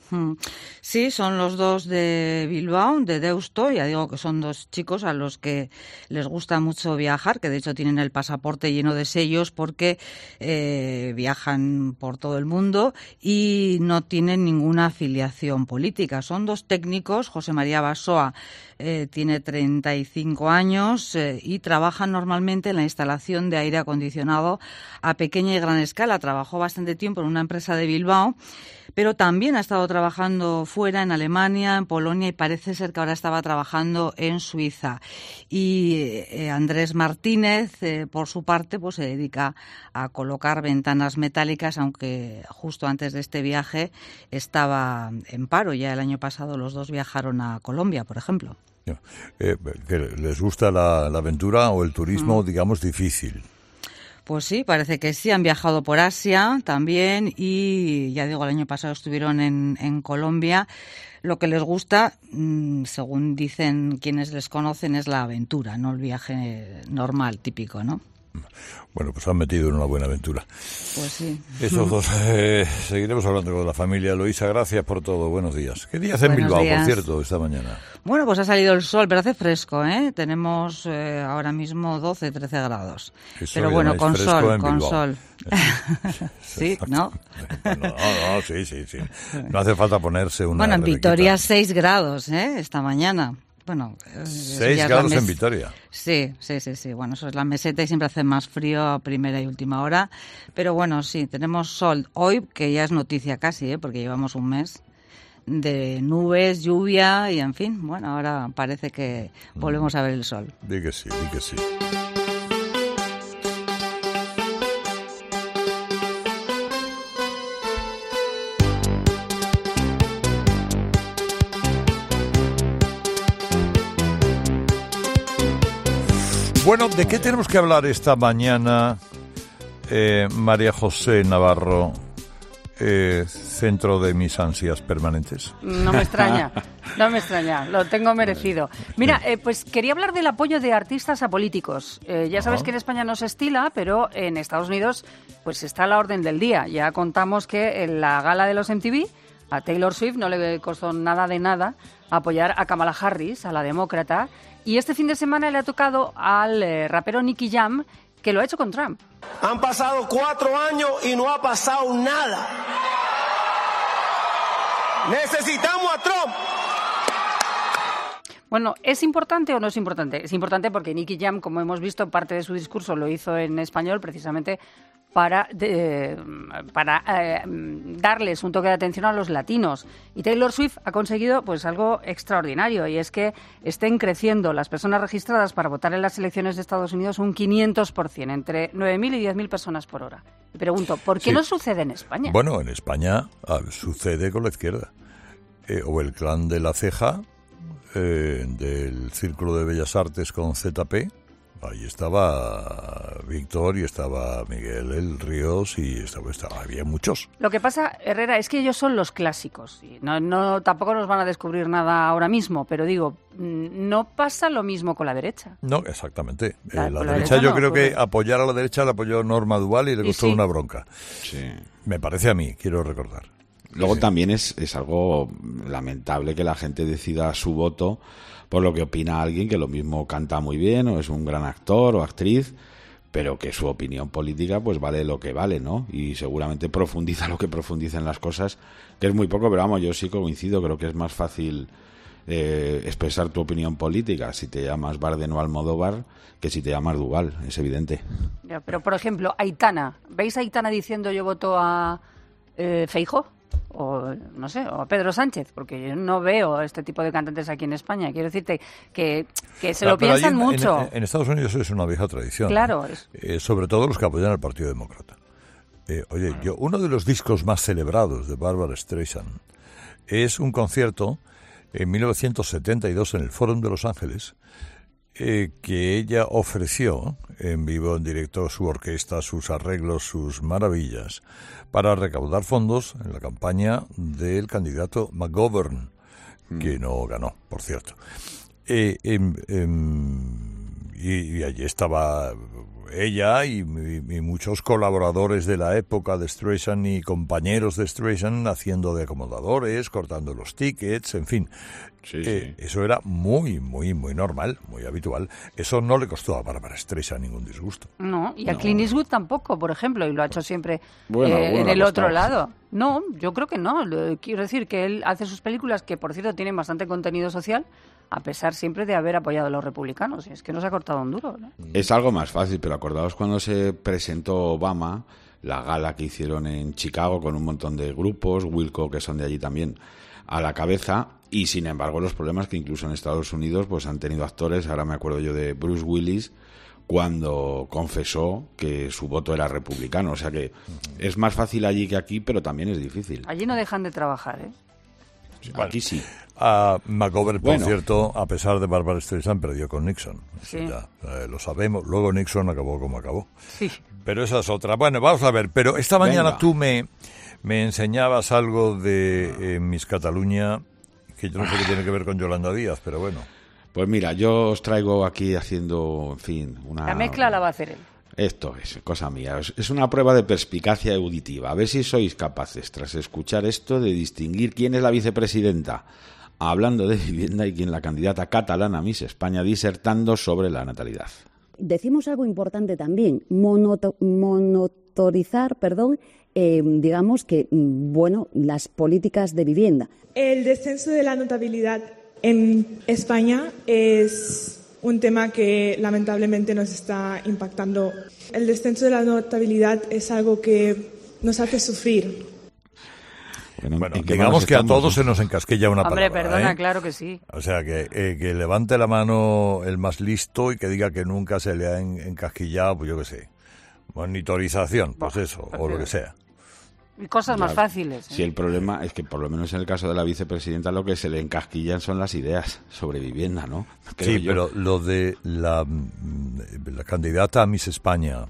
Sí, son los dos de Bilbao, de Deusto. Ya digo que son dos chicos a los que les gusta mucho viajar, que de hecho tienen el pasaporte lleno de sellos porque eh, viajan por todo el mundo y no tienen ninguna afiliación política. Son dos técnicos. José María Basoa eh, tiene treinta y cinco años eh, y trabaja normalmente en la instalación de aire acondicionado a pequeña y gran escala. Trabajó bastante tiempo en una empresa de Bilbao, pero también ha estado trabajando fuera, en Alemania, en Polonia, y parece ser que ahora estaba trabajando en Suiza. Y eh, Andrés Martínez, eh, por su parte, pues se dedica a colocar ventanas metálicas, aunque justo antes de este viaje estaba en paro. Ya el año pasado los dos viajaron a Colombia, por ejemplo. Eh, que les gusta la, la aventura o el turismo, mm. digamos, difícil. Pues sí, parece que sí. Han viajado por Asia también y, ya digo, el año pasado estuvieron en, en Colombia. Lo que les gusta, según dicen quienes les conocen, es la aventura, no el viaje normal, típico, ¿no? Bueno, pues han metido en una buena aventura. Pues sí. Estos dos, eh, seguiremos hablando con la familia. Luisa, gracias por todo. Buenos días. ¿Qué día hace en Bilbao, días. por cierto, esta mañana? Bueno, pues ha salido el sol, pero hace fresco, ¿eh? Tenemos eh, ahora mismo doce, trece grados. Eso pero bueno, con sol, con Bilbao. sol. Sí, ¿no? No, no, sí, sí, sí. No hace falta ponerse una Bueno, en rebequita. Vitoria seis grados, ¿eh? Esta mañana. Bueno, seis grados mes... en Vitoria. Sí, sí, sí, sí. Bueno, eso es la meseta y siempre hace más frío a primera y última hora. Pero bueno, sí, tenemos sol hoy, que ya es noticia casi, ¿eh? Porque llevamos un mes de nubes, lluvia y, en fin, bueno, ahora parece que volvemos a ver el sol. Di que sí, di que sí. Bueno, ¿de qué tenemos que hablar esta mañana, eh, María José Navarro, eh, centro de mis ansias permanentes? No me extraña, no me extraña, lo tengo merecido. Mira, eh, pues quería hablar del apoyo de artistas a políticos. Eh, ya sabes que en España no se estila, pero en Estados Unidos pues está a la orden del día. Ya contamos que en la gala de los M T V a Taylor Swift no le costó nada de nada apoyar a Kamala Harris, a la demócrata. Y este fin de semana le ha tocado al eh, rapero Nicky Jam, que lo ha hecho con Trump. Han pasado cuatro años y no ha pasado nada. Necesitamos a Trump. Bueno, ¿es importante o no es importante? Es importante porque Nicky Jam, como hemos visto, parte de su discurso lo hizo en español precisamente para, de, para eh, darles un toque de atención a los latinos. Y Taylor Swift ha conseguido pues algo extraordinario, y es que estén creciendo las personas registradas para votar en las elecciones de Estados Unidos un quinientos por ciento, entre nueve mil y diez mil personas por hora. Y pregunto, ¿por qué sí. no sucede en España? Bueno, en España ah, sucede con la izquierda. Eh, o el clan de la ceja, eh, del Círculo de Bellas Artes con Z P. Ahí estaba Víctor y estaba Miguel El Ríos y estaba, estaba, había muchos. Lo que pasa, Herrera, es que ellos son los clásicos. No, no, tampoco nos van a descubrir nada ahora mismo, pero digo, no pasa lo mismo con la derecha. No, exactamente. La, eh, la, la derecha, derecha yo no, creo pues... que apoyar a la derecha la apoyó Norma Duval y le costó y sí. una bronca. Sí. Me parece a mí, quiero recordar. Luego sí. también es, es algo lamentable que la gente decida su voto por lo que opina alguien que lo mismo canta muy bien o es un gran actor o actriz, pero que su opinión política pues vale lo que vale, ¿no? Y seguramente profundiza lo que profundiza en las cosas, que es muy poco, pero vamos, yo sí coincido, creo que es más fácil eh, expresar tu opinión política si te llamas Bardem o Almodóvar que si te llamas Duval, es evidente. Ya, pero, por ejemplo, Aitana, ¿veis a Aitana diciendo yo voto a eh, Feijóo? O no sé, o a Pedro Sánchez, porque yo no veo este tipo de cantantes aquí en España. Quiero decirte que, que se claro, lo piensan en, mucho. En, en Estados Unidos es una vieja tradición. Claro. ¿eh? Eh, sobre todo los que apoyan al Partido Demócrata. Eh, oye, yo uno de los discos más celebrados de Barbra Streisand es un concierto en mil novecientos setenta y dos en el Fórum de Los Ángeles, eh, que ella ofreció en vivo, en directo, su orquesta, sus arreglos, sus maravillas, para recaudar fondos en la campaña del candidato McGovern, mm. que no ganó, por cierto. Eh, eh, eh, y, y allí estaba ella y, y, y muchos colaboradores de la época de Streisand y compañeros de Streisand haciendo de acomodadores, cortando los tickets, en fin. Sí, eh, sí. Eso era muy, muy, muy normal, muy habitual. Eso no le costó a Barbra Streisand ningún disgusto. No, y a No. Clint Eastwood tampoco, por ejemplo, y lo ha hecho siempre Bueno, eh, bueno, en el ha otro costado. lado. No, yo creo que no. Lo- quiero decir que él hace sus películas que, por cierto, tienen bastante contenido social, a pesar siempre de haber apoyado a los republicanos. Y es que no se ha cortado un duro, ¿no? Es algo más fácil, pero acordaos cuando se presentó Obama, la gala que hicieron en Chicago con un montón de grupos, Wilco, que son de allí también, a la cabeza, y sin embargo los problemas que incluso en Estados Unidos pues han tenido actores. Ahora me acuerdo yo de Bruce Willis, cuando confesó que su voto era republicano. O sea que es más fácil allí que aquí, pero también es difícil. Allí no dejan de trabajar, ¿eh? Aquí sí. A McGovern, por Bueno. cierto, a pesar de Barbra Streisand, perdió con Nixon. Eso Sí. ya eh, lo sabemos. Luego Nixon acabó como acabó. Sí. Pero esa es otra. Bueno, vamos a ver. Pero esta mañana Venga. tú me, me enseñabas algo de eh, Miss Cataluña, que yo no sé qué tiene que ver con Yolanda Díaz, pero bueno. Pues mira, yo os traigo aquí haciendo, en fin, una... La mezcla la va a hacer él. Esto es cosa mía. Es es una prueba de perspicacia auditiva. A ver si sois capaces, tras escuchar esto, de distinguir quién es la vicepresidenta hablando de vivienda y quién la candidata catalana Miss España disertando sobre la natalidad. Decimos algo importante también, monoto- monotorizar, perdón, eh, digamos que, mm, bueno, las políticas de vivienda. El descenso de la notabilidad en España es un tema que lamentablemente nos está impactando. El descenso de la notabilidad es algo que nos hace sufrir. Bueno, Bueno, ¿en qué digamos manos que a estamos, todos no? se nos encasquilla una Hombre, palabra. perdona, ¿eh? claro que sí. O sea, que, eh, que levante la mano el más listo y que diga que nunca se le ha en- encasquillado, pues yo qué sé, monitorización, pues eso, o lo que sea. Y cosas más Ya, fáciles. ¿eh? Si el problema es que, por lo menos en el caso de la vicepresidenta, lo que se le encasquillan son las ideas sobre vivienda, ¿no? Creo Sí, yo. pero lo de la, mm, la candidata a Miss España,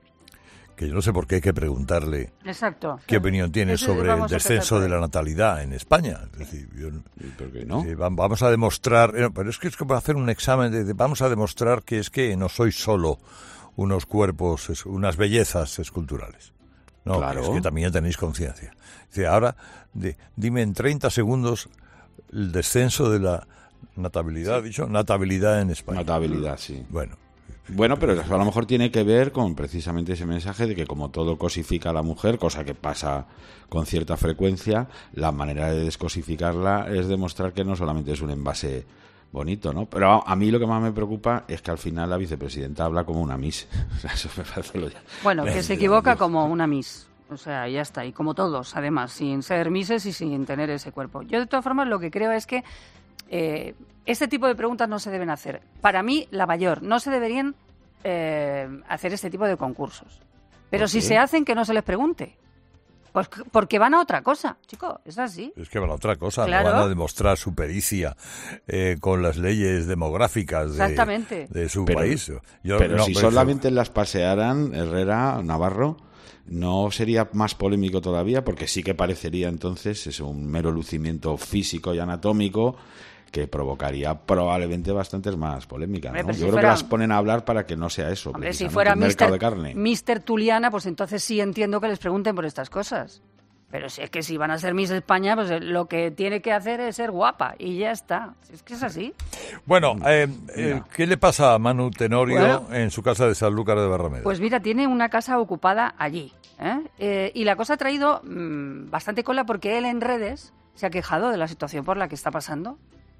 que yo no sé por qué hay que preguntarle Exacto. qué opinión tiene Ese- sobre el vamos a empezar descenso por de ahí. la natalidad en España. Es decir, yo, ¿Por qué no? sí, va- vamos a demostrar, eh, pero es que es como hacer un examen, de, de- vamos a demostrar que es que no sois solo unos cuerpos, es- unas bellezas esculturales. No, Claro. es que también tenéis conciencia. Dice, ahora, de- dime en treinta segundos el descenso de la natabilidad, ¿ha dicho? Natabilidad en España. Natabilidad, sí. Bueno. Bueno, pero eso a lo mejor tiene que ver con precisamente ese mensaje de que como todo cosifica a la mujer, cosa que pasa con cierta frecuencia, la manera de descosificarla es demostrar que no solamente es un envase bonito, ¿no? Pero a, a mí lo que más me preocupa es que al final la vicepresidenta habla como una Miss. O sea, eso me parece lo ya. Bueno, que se equivoca como una Miss. O sea, ya está. Y como todos, además, sin ser Misses y sin tener ese cuerpo. Yo, de todas formas, lo que creo es que eh, este tipo de preguntas no se deben hacer. Para mí, la mayor, no se deberían eh, hacer este tipo de concursos. Pero ¿Por si qué? se hacen, que no se les pregunte. Pues porque van a otra cosa, chico, es así. Es que van a otra cosa, Claro. no van a demostrar su pericia eh, con las leyes demográficas de, Exactamente. de su Pero- país. Yo- Pero no, si pero- solamente las pasearan Herrera, Navarro, ¿no sería más polémico todavía? Porque sí que parecería entonces es un mero lucimiento físico y anatómico que provocaría probablemente bastantes más polémicas, Hombre, ¿no? pero Yo si creo fuera- que las ponen a hablar para que no sea eso, Hombre, si precisamente, fuera un mercado mister de carne. mister Tuliana, pues entonces sí entiendo que les pregunten por estas cosas. Pero si es que si van a ser Miss España, pues eh, lo que tiene que hacer es ser guapa y ya está. Si es que es así. Bueno, eh, eh, ¿qué le pasa a Manu Tenorio Bueno. en su casa de Sanlúcar de Barrameda? Pues mira, tiene una casa ocupada allí. ¿eh? Eh, y la cosa ha traído mm, bastante cola porque él en redes se ha quejado de la situación por la que está pasando.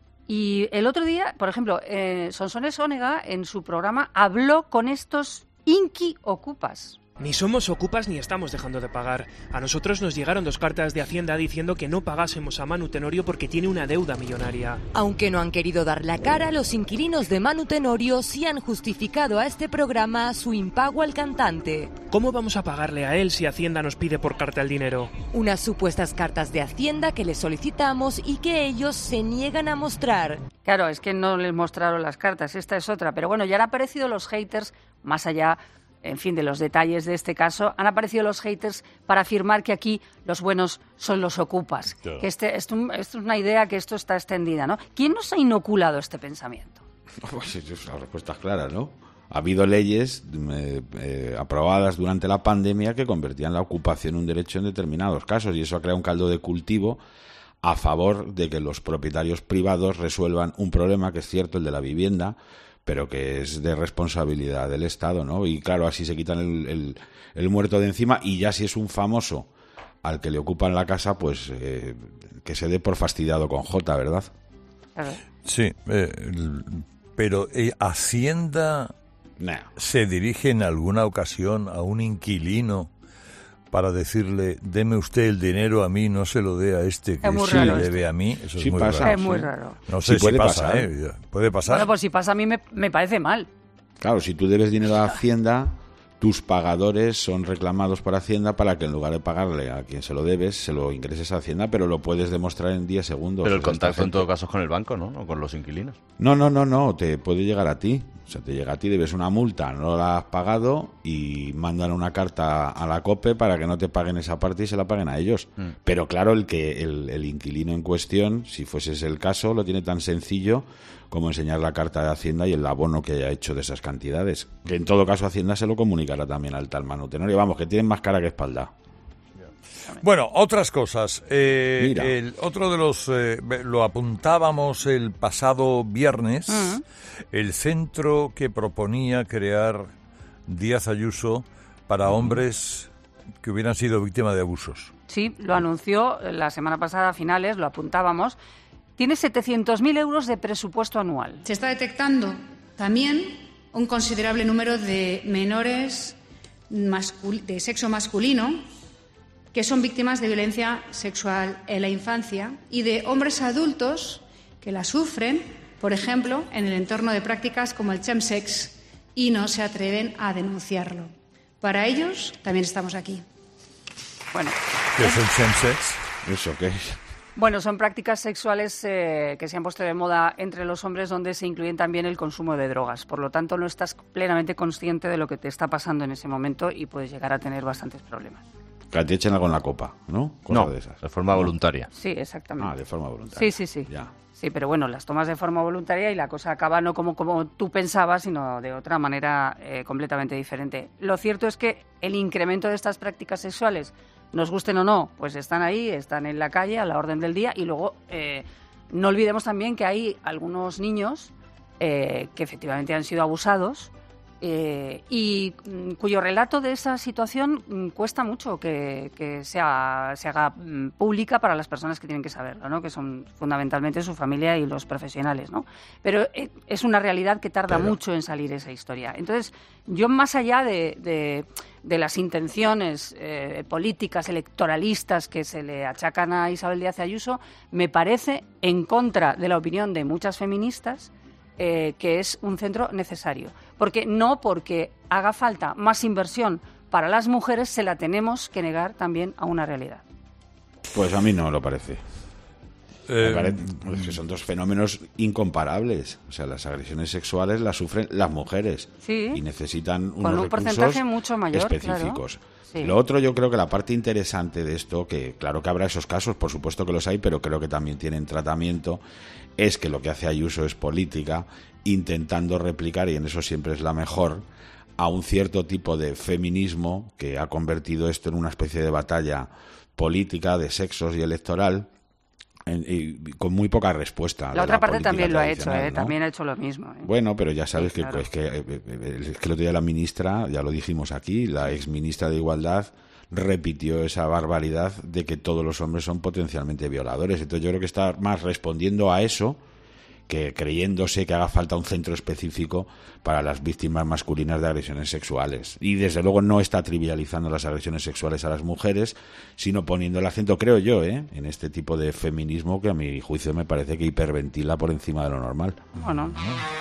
Y el otro día, por ejemplo, eh, Sonsones Onega en su programa habló con estos inqui ocupas. Ni somos ocupas ni estamos dejando de pagar. A nosotros nos llegaron dos cartas de Hacienda diciendo que no pagásemos a Manu Tenorio porque tiene una deuda millonaria. Aunque no han querido dar la cara, los inquilinos de Manu Tenorio sí han justificado a este programa su impago al cantante. ¿Cómo vamos a pagarle a él si Hacienda nos pide por carta el dinero? Unas supuestas cartas de Hacienda que les solicitamos y que ellos se niegan a mostrar. Claro, es que no les mostraron las cartas, esta es otra. Pero bueno, ya han aparecido los haters, más allá, en fin, de los detalles de este caso, han aparecido los haters para afirmar que aquí los buenos son los ocupas. Claro. Que este, esto, esto es una idea que esto está extendida, ¿no? ¿Quién nos ha inoculado este pensamiento? Pues eso es la respuesta clara, ¿no? ha habido leyes eh, eh, aprobadas durante la pandemia que convertían la ocupación en un derecho en determinados casos, y eso ha creado un caldo de cultivo a favor de que los propietarios privados resuelvan un problema que es cierto, el de la vivienda, pero que es de responsabilidad del Estado, ¿no? Y claro, así se quitan el, el, el muerto de encima, y ya si es un famoso al que le ocupan la casa, pues eh, que se dé por fastidiado con J, ¿verdad? Sí, eh, pero eh, Hacienda nah. se dirige en alguna ocasión a un inquilino para decirle, deme usted el dinero a mí, no se lo dé a este que sí le debe a mí. Eso sí es muy pasa, raro. Es muy raro. No sé sí, si puede pasa, pasar. ¿eh? Puede pasar. Bueno, pues si pasa a mí me, me parece mal. Claro, si tú debes dinero a Hacienda, tus pagadores son reclamados por Hacienda para que en lugar de pagarle a quien se lo debes, se lo ingreses a Hacienda, pero lo puedes demostrar en diez segundos. Pero el o sea, contacto en todo caso es con el banco, ¿no? O con los inquilinos. No, no, no, no, te puede llegar a ti. O sea, te llega a ti, debes una multa, no la has pagado y mandan una carta a la COPE para que no te paguen esa parte y se la paguen a ellos. Mm. Pero claro, el que el, el inquilino en cuestión, si fuese ese el caso, lo tiene tan sencillo como enseñar la carta de Hacienda y el abono que haya hecho de esas cantidades. Que en todo caso Hacienda se lo comunicará también al tal Manu Tenorio. Vamos, que tienen más cara que espalda. Bueno, otras cosas. Eh, Mira. El otro de los, eh, lo apuntábamos el pasado viernes, uh-huh. el centro que proponía crear Díaz Ayuso para uh-huh. hombres que hubieran sido víctimas de abusos. Sí, lo anunció la semana pasada a finales, lo apuntábamos. Tiene setecientos mil euros de presupuesto anual. Se está detectando también un considerable número de menores mascul- de sexo masculino que son víctimas de violencia sexual en la infancia y de hombres adultos que la sufren, por ejemplo, en el entorno de prácticas como el chemsex y no se atreven a denunciarlo. Para ellos también estamos aquí. Bueno, ¿qué es el chemsex? ¿Eso qué es? Bueno, son prácticas sexuales eh, que se han puesto de moda entre los hombres donde se incluyen también el consumo de drogas. Por lo tanto, no estás plenamente consciente de lo que te está pasando en ese momento y puedes llegar a tener bastantes problemas. Que te echen algo en la copa, ¿no? Cosas no, de esas. de forma voluntaria. Sí, exactamente. Ah, de forma voluntaria. Sí, sí, sí. Ya. Sí, pero bueno, las tomas de forma voluntaria y la cosa acaba no como, como tú pensabas, sino de otra manera eh, completamente diferente. Lo cierto es que el incremento de estas prácticas sexuales, nos gusten o no, pues están ahí, están en la calle, a la orden del día, y luego eh, no olvidemos también que hay algunos niños eh, que efectivamente han sido abusados, Eh, y mm, cuyo relato de esa situación mm, cuesta mucho que, que sea, se haga mm, pública para las personas que tienen que saberlo, ¿no? Que son fundamentalmente su familia y los profesionales, ¿no? Pero eh, es una realidad que tarda Pero... mucho en salir esa historia. Entonces, yo más allá de, de, de las intenciones eh, políticas, electoralistas que se le achacan a Isabel Díaz Ayuso, me parece en contra de la opinión de muchas feministas Eh, que es un centro necesario. Porque no porque haga falta más inversión para las mujeres se la tenemos que negar también a una realidad. Pues a mí no me lo parece. Eh, me parece pues que son dos fenómenos incomparables. O sea, las agresiones sexuales las sufren las mujeres sí, y necesitan unos con un recursos porcentaje mucho mayor, específicos. Claro. Sí. Lo otro, yo creo que la parte interesante de esto, que claro que habrá esos casos, por supuesto que los hay, pero creo que también tienen tratamiento, es que lo que hace Ayuso es política, intentando replicar, y en eso siempre es la mejor, a un cierto tipo de feminismo que ha convertido esto en una especie de batalla política, de sexos y electoral, en, y con muy poca respuesta. La otra la parte también lo ha hecho, ¿eh? ¿no? También ha hecho lo mismo. ¿eh? Bueno, pero ya sabes sí, que, claro. pues, que, es que el otro día la ministra, ya lo dijimos aquí, la exministra de Igualdad, repitió esa barbaridad de que todos los hombres son potencialmente violadores. Entonces yo creo que está más respondiendo a eso que creyéndose que haga falta un centro específico para las víctimas masculinas de agresiones sexuales. Y desde luego no está trivializando las agresiones sexuales a las mujeres, sino poniendo el acento, creo yo, ¿eh? en este tipo de feminismo que a mi juicio me parece que hiperventila por encima de lo normal. Bueno.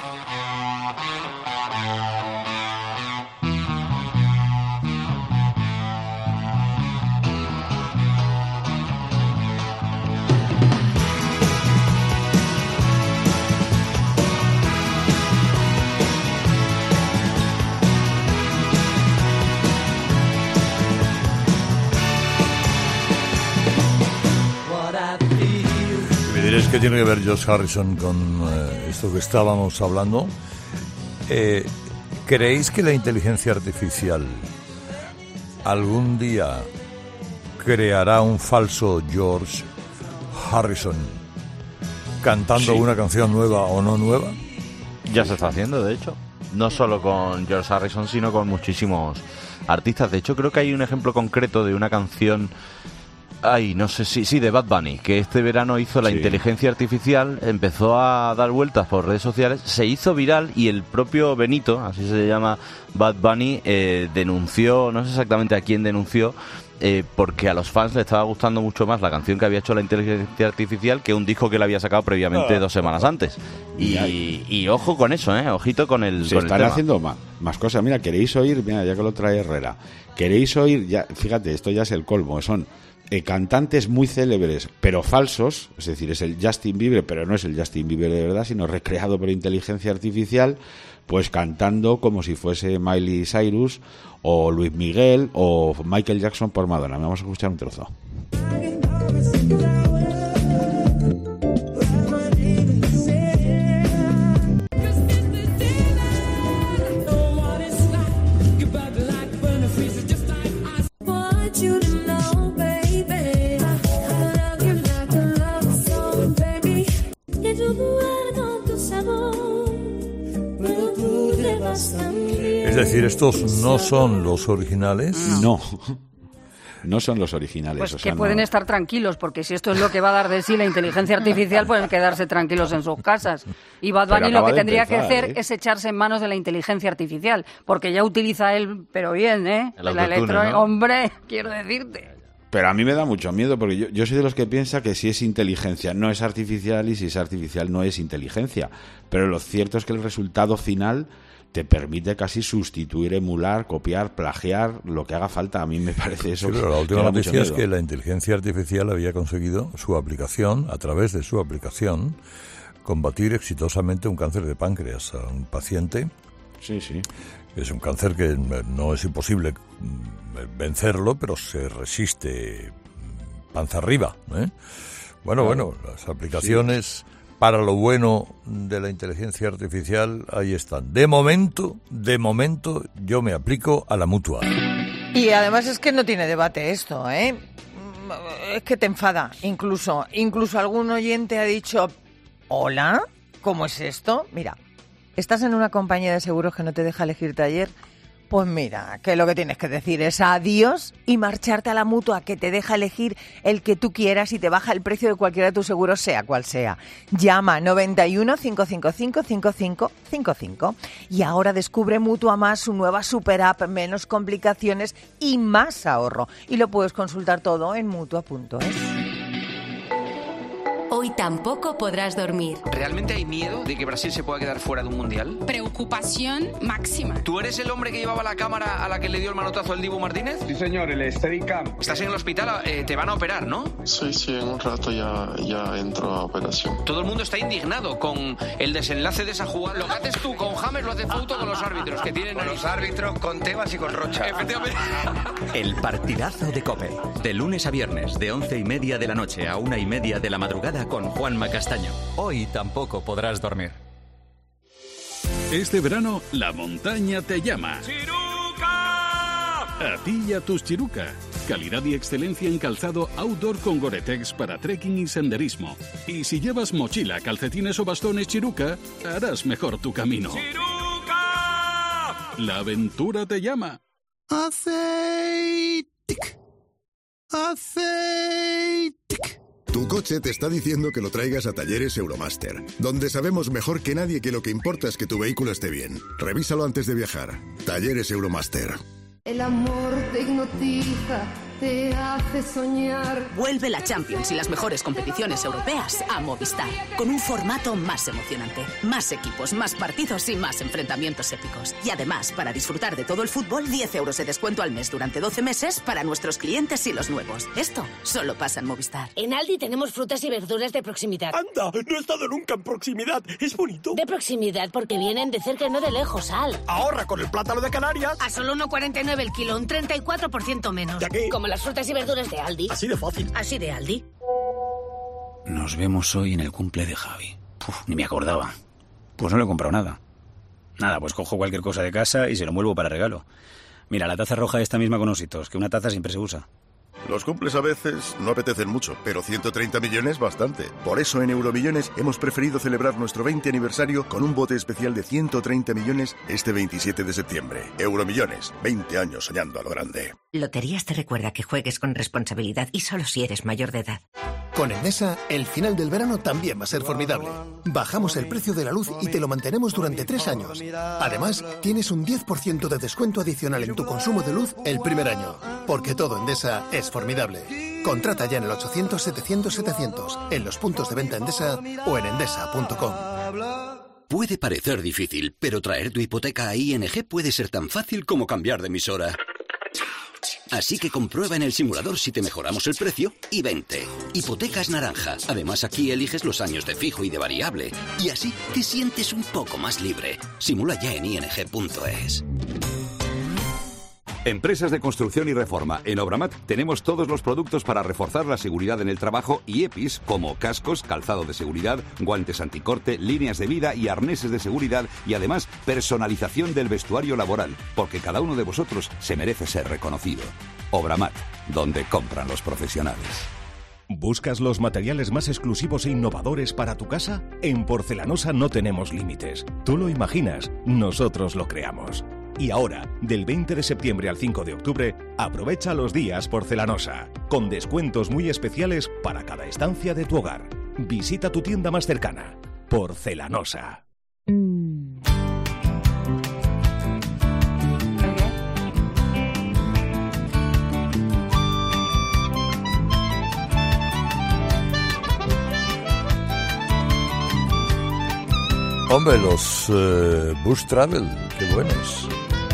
¿Qué tiene que ver Josh Harrison con eh, esto que estábamos hablando? Eh, ¿Creéis que la inteligencia artificial algún día creará un falso George Harrison cantando sí. una canción nueva o no nueva? Ya se está haciendo, de hecho. No solo con George Harrison, sino con muchísimos artistas. De hecho, creo que hay un ejemplo concreto de una canción... Ay, no sé si... Sí, de Bad Bunny, que este verano hizo la sí. inteligencia artificial, empezó a dar vueltas por redes sociales, se hizo viral y el propio Benito, así se llama Bad Bunny, eh, denunció, no sé exactamente a quién denunció, eh, porque a los fans le estaba gustando mucho más la canción que había hecho la inteligencia artificial que un disco que le había sacado previamente ah. dos semanas antes. Y, y, y ojo con eso, ¿eh? Ojito con el Se con están el tema. haciendo más, más cosas. Mira, queréis oír, mira, ya que lo trae Herrera, queréis oír, ya, fíjate, esto ya es el colmo, son eh, cantantes muy célebres, pero falsos, es decir, es el Justin Bieber, pero no es el Justin Bieber de verdad, sino recreado por inteligencia artificial, pues cantando como si fuese Miley Cyrus o Luis Miguel o Michael Jackson por Madonna. Vamos a escuchar un trozo. Es decir, ¿estos no son los originales? No, no son los originales. Pues o que sea, pueden no... estar tranquilos, porque si esto es lo que va a dar de sí la inteligencia artificial, pueden quedarse tranquilos en sus casas. Y Bad Bunny lo que tendría empezar, que hacer ¿eh? es echarse en manos de la inteligencia artificial, porque ya utiliza él, pero bien, ¿eh? El la electrónica, ¿no? Hombre, quiero decirte. Pero a mí me da mucho miedo, porque yo, yo soy de los que piensa que si es inteligencia no es artificial y si es artificial no es inteligencia. Pero lo cierto es que el resultado final te permite casi sustituir, emular, copiar, plagiar, lo que haga falta. A mí me parece eso. Sí, pero la última noticia es que la inteligencia artificial había conseguido su aplicación, a través de su aplicación, combatir exitosamente un cáncer de páncreas a un paciente. Sí, sí. Es un cáncer que no es imposible vencerlo, pero se resiste panza arriba, ¿eh? Bueno, claro. bueno, las aplicaciones... Sí. Para lo bueno de la inteligencia artificial, ahí están. De momento, de momento, yo me aplico a la Mutua. Y además es que no tiene debate esto, ¿eh? Es que te enfada. Incluso, incluso algún oyente ha dicho, ¿hola? ¿Cómo es esto? Mira, ¿estás en una compañía de seguros que no te deja elegir taller? Pues mira, que lo que tienes que decir es adiós y marcharte a la Mutua, que te deja elegir el que tú quieras y te baja el precio de cualquiera de tus seguros, sea cual sea. Llama noventa y uno, cinco cinco cinco, cinco cinco cinco cinco y ahora descubre Mutua Más, su nueva super app, menos complicaciones y más ahorro. Y lo puedes consultar todo en mutua punto es. Hoy tampoco podrás dormir. ¿Realmente hay miedo de que Brasil se pueda quedar fuera de un mundial? Preocupación máxima. ¿Tú eres el hombre que llevaba la cámara a la que le dio el manotazo al Dibu Martínez? Sí, señor, el Steadicam. Estás en el hospital, eh, te van a operar, ¿no? Sí, sí, en un rato ya, ya entro a operación. Todo el mundo está indignado con el desenlace de esa jugada. Lo que haces tú con James lo hace Fouto con los árbitros que tienen... Con los árbitros, con Tebas y con Rocha. Efectivamente. El partidazo de COPE. De lunes a viernes, de once y media de la noche a una y media de la madrugada con Juanma Castaño. Hoy tampoco podrás dormir. Este verano, la montaña te llama. ¡Chiruca! A ti y a tus Chiruca. Calidad y excelencia en calzado outdoor con Gore-Tex para trekking y senderismo. Y si llevas mochila, calcetines o bastones Chiruca, harás mejor tu camino. ¡Chiruca! La aventura te llama. Aceite. Aceite. Tu coche te está diciendo que lo traigas a Talleres Euromaster, donde sabemos mejor que nadie que lo que importa es que tu vehículo esté bien. Revísalo antes de viajar. Talleres Euromaster. El amor te hipnotiza, te hace soñar. Vuelve la Champions y las mejores competiciones europeas a Movistar, con un formato más emocionante, más equipos, más partidos y más enfrentamientos épicos. Y además, para disfrutar de todo el fútbol, diez euros de descuento al mes durante doce meses para nuestros clientes y los nuevos. Esto solo pasa en Movistar. En Aldi tenemos frutas y verduras de proximidad. ¡Anda! No he estado nunca en proximidad. ¿Es bonito? De proximidad porque vienen de cerca y no de lejos, Al. Ahorra con el plátano de Canarias. A solo uno cuarenta y nueve el kilo, un treinta y cuatro por ciento menos. ¿De qué? Como las frutas y verduras de Aldi. Así de fácil. Así de Aldi. Nos vemos hoy en el cumple de Javi. Uf, ni me acordaba. Pues no le he comprado nada. Nada, pues cojo cualquier cosa de casa y se lo envuelvo para regalo. Mira, la taza roja esta misma con ositos, que una taza siempre se usa. Los cumples a veces no apetecen mucho, pero ciento treinta millones bastante. Por eso en Euromillones hemos preferido celebrar nuestro veinte aniversario con un bote especial de ciento treinta millones este veintisiete de septiembre. Euromillones, veinte años soñando a lo grande. Loterías te recuerda que juegues con responsabilidad y solo si eres mayor de edad. Con Endesa, el final del verano también va a ser formidable. Bajamos el precio de la luz y te lo mantenemos durante tres años. Además, tienes un diez por ciento de descuento adicional en tu consumo de luz el primer año. Porque todo Endesa es formidable. Contrata ya en el ochocientos setecientos setecientos, en los puntos de venta Endesa o en endesa punto com. Puede parecer difícil, pero traer tu hipoteca a I N G puede ser tan fácil como cambiar de emisora. Así que comprueba en el simulador si te mejoramos el precio y vente. Hipotecas Naranja. Además, aquí eliges los años de fijo y de variable. Y así te sientes un poco más libre. Simula ya en i n g punto es. Empresas de construcción y reforma. En Obramat tenemos todos los productos para reforzar la seguridad en el trabajo y E P Is como cascos, calzado de seguridad, guantes anticorte, líneas de vida y arneses de seguridad y además personalización del vestuario laboral, porque cada uno de vosotros se merece ser reconocido. Obramat, donde compran los profesionales. ¿Buscas los materiales más exclusivos e innovadores para tu casa? En Porcelanosa no tenemos límites. Tú lo imaginas, nosotros lo creamos. Y ahora, del veinte de septiembre al cinco de octubre, aprovecha los días Porcelanosa, con descuentos muy especiales para cada estancia de tu hogar. Visita tu tienda más cercana. Porcelanosa. Hombre, los uh, Bus Travel, qué buenos.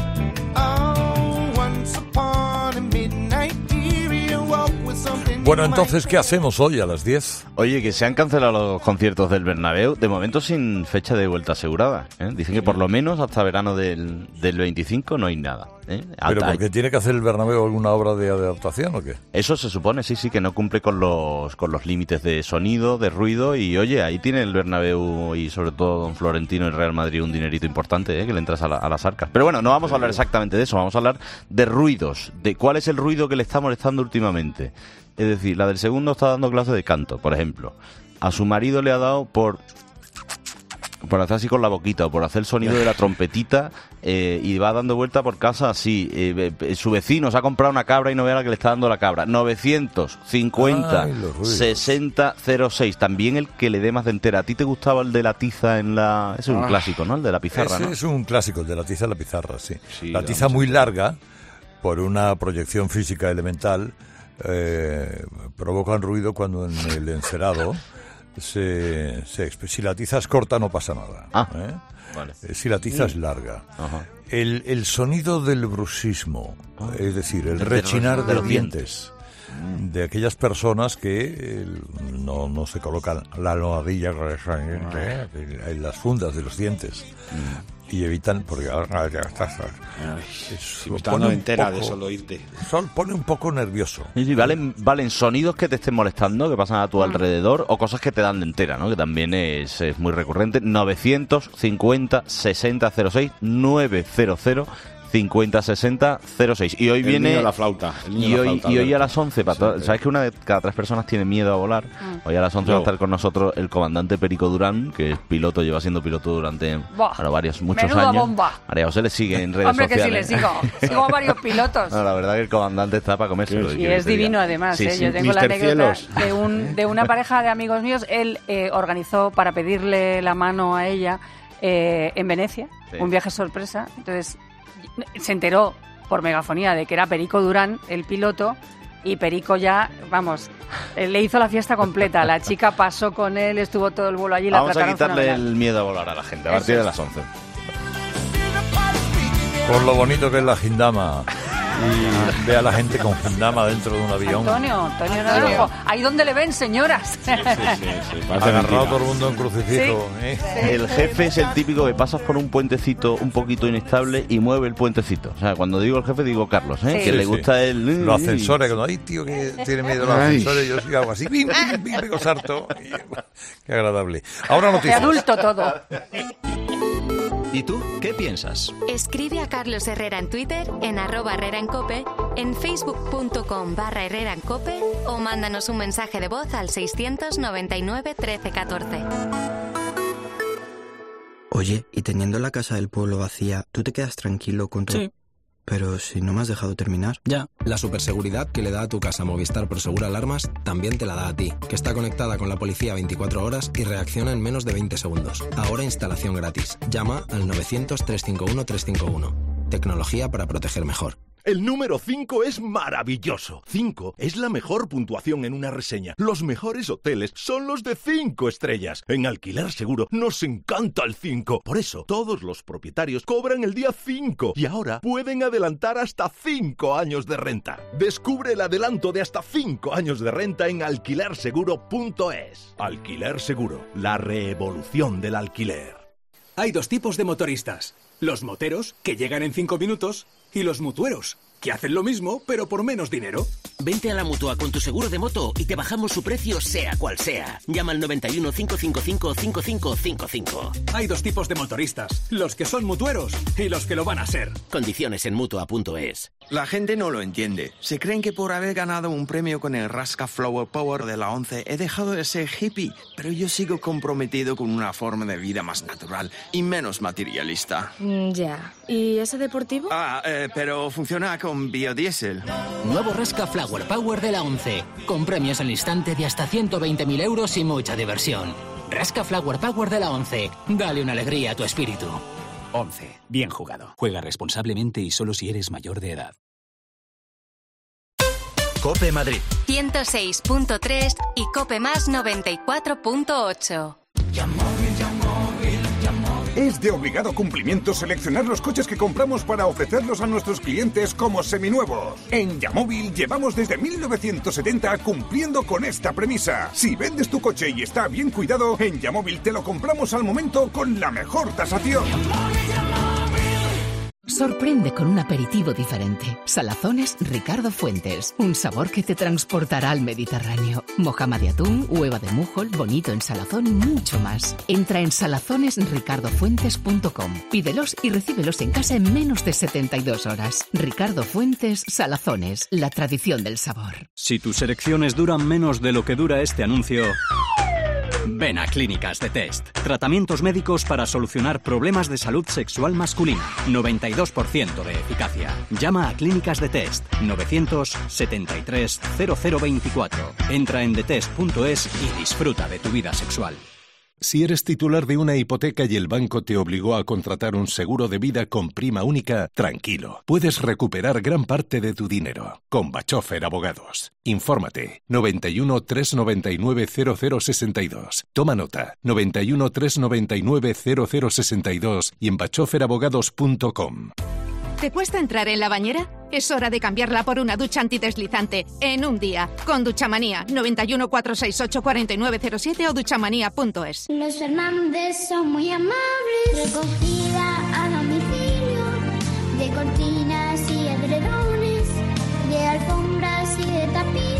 Bueno, entonces, ¿qué hacemos hoy a las diez? Oye, que se han cancelado los conciertos del Bernabéu, de momento sin fecha de vuelta asegurada, ¿eh? Dicen que por lo menos hasta verano del, del veinticinco no hay nada, ¿eh? ¿Pero porque hay... tiene que hacer el Bernabéu alguna obra de adaptación o qué? Eso se supone, sí, sí, que no cumple con los con los límites de sonido, de ruido, y oye, ahí tiene el Bernabéu y sobre todo Don Florentino y el Real Madrid un dinerito importante, ¿eh? Que le entras a, la, a las arcas. Pero bueno, no vamos a hablar exactamente de eso, vamos a hablar de ruidos, de cuál es el ruido que le está molestando últimamente. Es decir, la del segundo está dando clase de canto, por ejemplo. A su marido le ha dado por por hacer así con la boquita o por hacer el sonido de la trompetita eh, y va dando vuelta por casa así. Eh, eh, su vecino se ha comprado una cabra y no vea la que le está dando la cabra. novecientos cincuenta sesenta cero seis. También el que le dé más de entera. ¿A ti te gustaba el de la tiza en la...? Ese es un ah, clásico, ¿no? El de la pizarra, ese ¿no? es un clásico, el de la tiza en la pizarra, sí. sí la tiza muy larga, por una proyección física elemental, Eh, provocan ruido cuando en el encerado se, se si la tiza es corta no pasa nada, ah, ¿eh? Vale. Si la tiza es larga. Ajá. el, el sonido del bruxismo, ah, es decir, el rechinar de, de los dientes, dientes de aquellas personas que el, no, no se colocan la almohadilla en las fundas de los dientes mm. y evitan, porque ahora ya está, si me está dando entera de solo irte. Sol pone un poco nervioso. Y valen, valen sonidos que te estén molestando, que pasan a tu alrededor, o cosas que te dan de entera, ¿no? Que también es, es muy recurrente. novecientos cincuenta sesenta cero seis novecientos cincuenta sesenta cero seis. Y hoy el viene niño la flauta, el niño y la hoy flauta, y hoy a las once, para sí, to- sabes que una de cada tres personas tiene miedo a volar. Mm. Hoy a las once Yo. va a estar con nosotros el comandante Perico Durán, que es piloto, lleva siendo piloto durante bueno, varios muchos Menuda años. Bomba. María José le sigue en redes Hombre, sociales. Hombre, que sí le sigo. Sigo a varios pilotos. No, la verdad que el comandante está para comérselo. Y es divino además, sí, ¿eh? Sí. Yo tengo Mister la anécdota Cielos. de un de una pareja de amigos míos. Él eh, organizó para pedirle la mano a ella eh, en Venecia, sí. un viaje sorpresa. Entonces se enteró por megafonía de que era Perico Durán, el piloto, y Perico ya, vamos, le hizo la fiesta completa. La chica pasó con él, estuvo todo el vuelo allí. La Vamos a quitarle fenomenal. el miedo a volar a la gente a partir Eso de las once. Por lo bonito que es la Gindama. Y ve a la gente con Gindama dentro de un avión. Antonio, Antonio Naranjo. Ahí donde le ven, señoras. Sí, sí, sí. sí. Agarrado todo el mundo en crucifijo. Sí, ¿eh? sí. El jefe es el típico que pasas por un puentecito un poquito inestable y mueve el puentecito. O sea, cuando digo el jefe digo Carlos, ¿eh? Sí. que sí, le gusta sí. el... Los ascensores, cuando hay tío que tiene miedo a los ascensores, yo sí hago así, bim, bim, bim, bim, sarto. Qué agradable. Ahora noticias. De adulto todo. ¿Y tú qué piensas? Escribe a Carlos Herrera en Twitter, en arroba Herrera en Cope, en facebook.com barra Herrera en Cope o mándanos un mensaje de voz al seiscientos noventa y nueve trece catorce. Oye, y teniendo la casa del pueblo vacía, ¿tú te quedas tranquilo con tu...? Sí. Pero si no me has dejado terminar. Ya, la superseguridad que le da a tu casa Movistar Prosegur Alarmas también te la da a ti, que está conectada con la policía veinticuatro horas y reacciona en menos de veinte segundos. Ahora instalación gratis. Llama al novecientos, trescientos cincuenta y uno, trescientos cincuenta y uno. Tecnología para proteger mejor. El número cinco es maravilloso. cinco es la mejor puntuación en una reseña. Los mejores hoteles son los de cinco estrellas. En Alquiler Seguro nos encanta el cinco. Por eso, todos los propietarios cobran el día cinco y ahora pueden adelantar hasta cinco años de renta. Descubre el adelanto de hasta cinco años de renta en alquiler seguro punto es. Alquiler Seguro, la revolución del alquiler. Hay dos tipos de motoristas. Los moteros, que llegan en cinco minutos, y los mutueros, que hacen lo mismo, pero por menos dinero. Vente a la Mutua con tu seguro de moto y te bajamos su precio sea cual sea. Llama al noventa y uno, cinco cinco cinco, cinco cinco cinco cinco. Hay dos tipos de motoristas, los que son mutueros y los que lo van a ser. Condiciones en Mutua punto es. La gente no lo entiende. Se creen que por haber ganado un premio con el Rasca Flower Power de la ONCE he dejado de ser hippie, pero yo sigo comprometido con una forma de vida más natural y menos materialista. Mm, ya. ¿Y ese deportivo? Ah, eh, pero funciona con biodiesel. Nuevo Rasca Flower Power de la ONCE, con premios al instante de hasta ciento veinte mil euros y mucha diversión. Rasca Flower Power de la ONCE. Dale una alegría a tu espíritu. ONCE. Bien jugado. Juega responsablemente y solo si eres mayor de edad. Cope Madrid. ciento seis punto tres y Cope Más noventa y cuatro punto ocho. Es de obligado cumplimiento seleccionar los coches que compramos para ofrecerlos a nuestros clientes como seminuevos. En Yamóvil llevamos desde mil novecientos setenta cumpliendo con esta premisa. Si vendes tu coche y está bien cuidado, en Yamóvil te lo compramos al momento con la mejor tasación. Sorprende con un aperitivo diferente. Salazones Ricardo Fuentes. Un sabor que te transportará al Mediterráneo. Mojama de atún, hueva de mújol, bonito en salazón y mucho más. Entra en salazones ricardo fuentes punto com. Pídelos y recíbelos en casa en menos de setenta y dos horas. Ricardo Fuentes Salazones. La tradición del sabor. Si tus erecciones duran menos de lo que dura este anuncio... Ven a Clínicas de Test. Tratamientos médicos para solucionar problemas de salud sexual masculina. noventa y dos por ciento de eficacia. Llama a Clínicas de Test. novecientos setenta y tres cero cero veinticuatro. Entra en detest punto es y disfruta de tu vida sexual. Si eres titular de una hipoteca y el banco te obligó a contratar un seguro de vida con prima única, tranquilo, puedes recuperar gran parte de tu dinero. Con Bachofer Abogados. Infórmate. noventa y uno, trescientos noventa y nueve, cero cero sesenta y dos. Toma nota. noventa y uno, trescientos noventa y nueve, cero cero sesenta y dos y en bachofer abogados punto com. ¿Te cuesta entrar en la bañera? Es hora de cambiarla por una ducha antideslizante en un día. Con Duchamanía. noventa y uno, cuatrocientos sesenta y ocho, cuarenta y nueve cero siete o duchamanía punto es. Los Fernández son muy amables. Recogida a domicilio de cortinas y edredones, de alfombras y de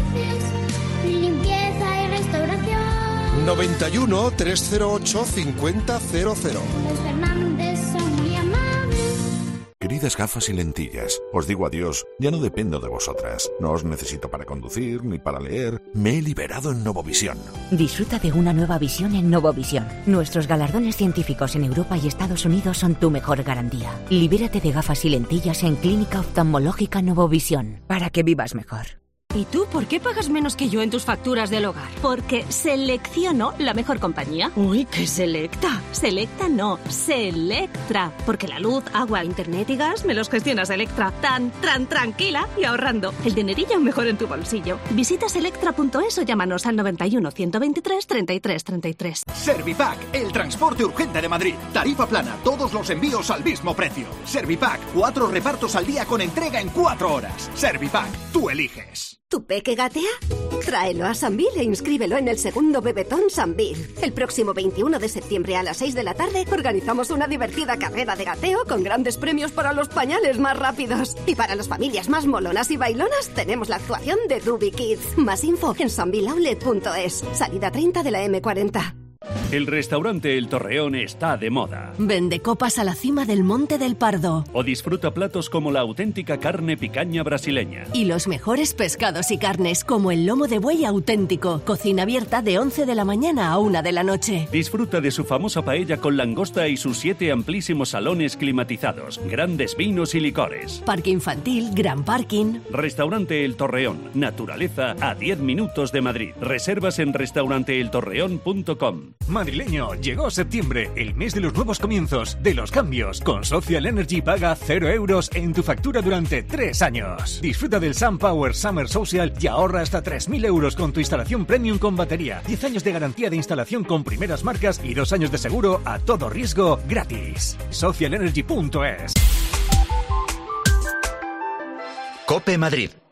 tapices, limpieza y restauración. noventa y uno, trescientos ocho, cincuenta cero cero. Los Fernández son muy amables. Queridas gafas y lentillas, os digo adiós, ya no dependo de vosotras. No os necesito para conducir ni para leer. Me he liberado en Novovisión. Disfruta de una nueva visión en Novovisión. Nuestros galardones científicos en Europa y Estados Unidos son tu mejor garantía. Libérate de gafas y lentillas en Clínica Oftalmológica Novovisión, para que vivas mejor. ¿Y tú por qué pagas menos que yo en tus facturas del hogar? Porque selecciono la mejor compañía. Uy, qué selecta. Selecta no, Selectra. Porque la luz, agua, internet y gas me los gestionas Selectra. Tan, tan tranquila y ahorrando. El dinerillo mejor en tu bolsillo. Visita selectra punto es o llámanos al noventa y uno, ciento veintitrés, treinta y tres treinta y tres. Servipack, el transporte urgente de Madrid. Tarifa plana, todos los envíos al mismo precio. Servipack, cuatro repartos al día con entrega en cuatro horas. Servipack, tú eliges. ¿Tu peque gatea? Tráelo a Sambil e inscríbelo en el segundo Bebetón Sambil. El próximo veintiuno de septiembre a las seis de la tarde organizamos una divertida carrera de gateo con grandes premios para los pañales más rápidos. Y para las familias más molonas y bailonas tenemos la actuación de Dubi Kids. Más info en sambil outlet punto es. Salida treinta de la eme cuarenta. El restaurante El Torreón está de moda. Vende copas a la cima del Monte del Pardo. O disfruta platos como la auténtica carne picaña brasileña. Y los mejores pescados y carnes, como el lomo de buey auténtico. Cocina abierta de once de la mañana a una de la noche. Disfruta de su famosa paella con langosta y sus siete amplísimos salones climatizados, grandes vinos y licores. Parque infantil, gran parking. Restaurante El Torreón. Naturaleza a diez minutos de Madrid. Reservas en restaurante el torreón punto com. Madrileño, llegó septiembre, el mes de los nuevos comienzos, de los cambios. Con Social Energy paga cero euros en tu factura durante tres años. Disfruta del SunPower Summer Social y ahorra hasta tres mil euros con tu instalación premium con batería. diez años de garantía de instalación con primeras marcas y dos años de seguro a todo riesgo gratis. social energy punto es. COPE Madrid.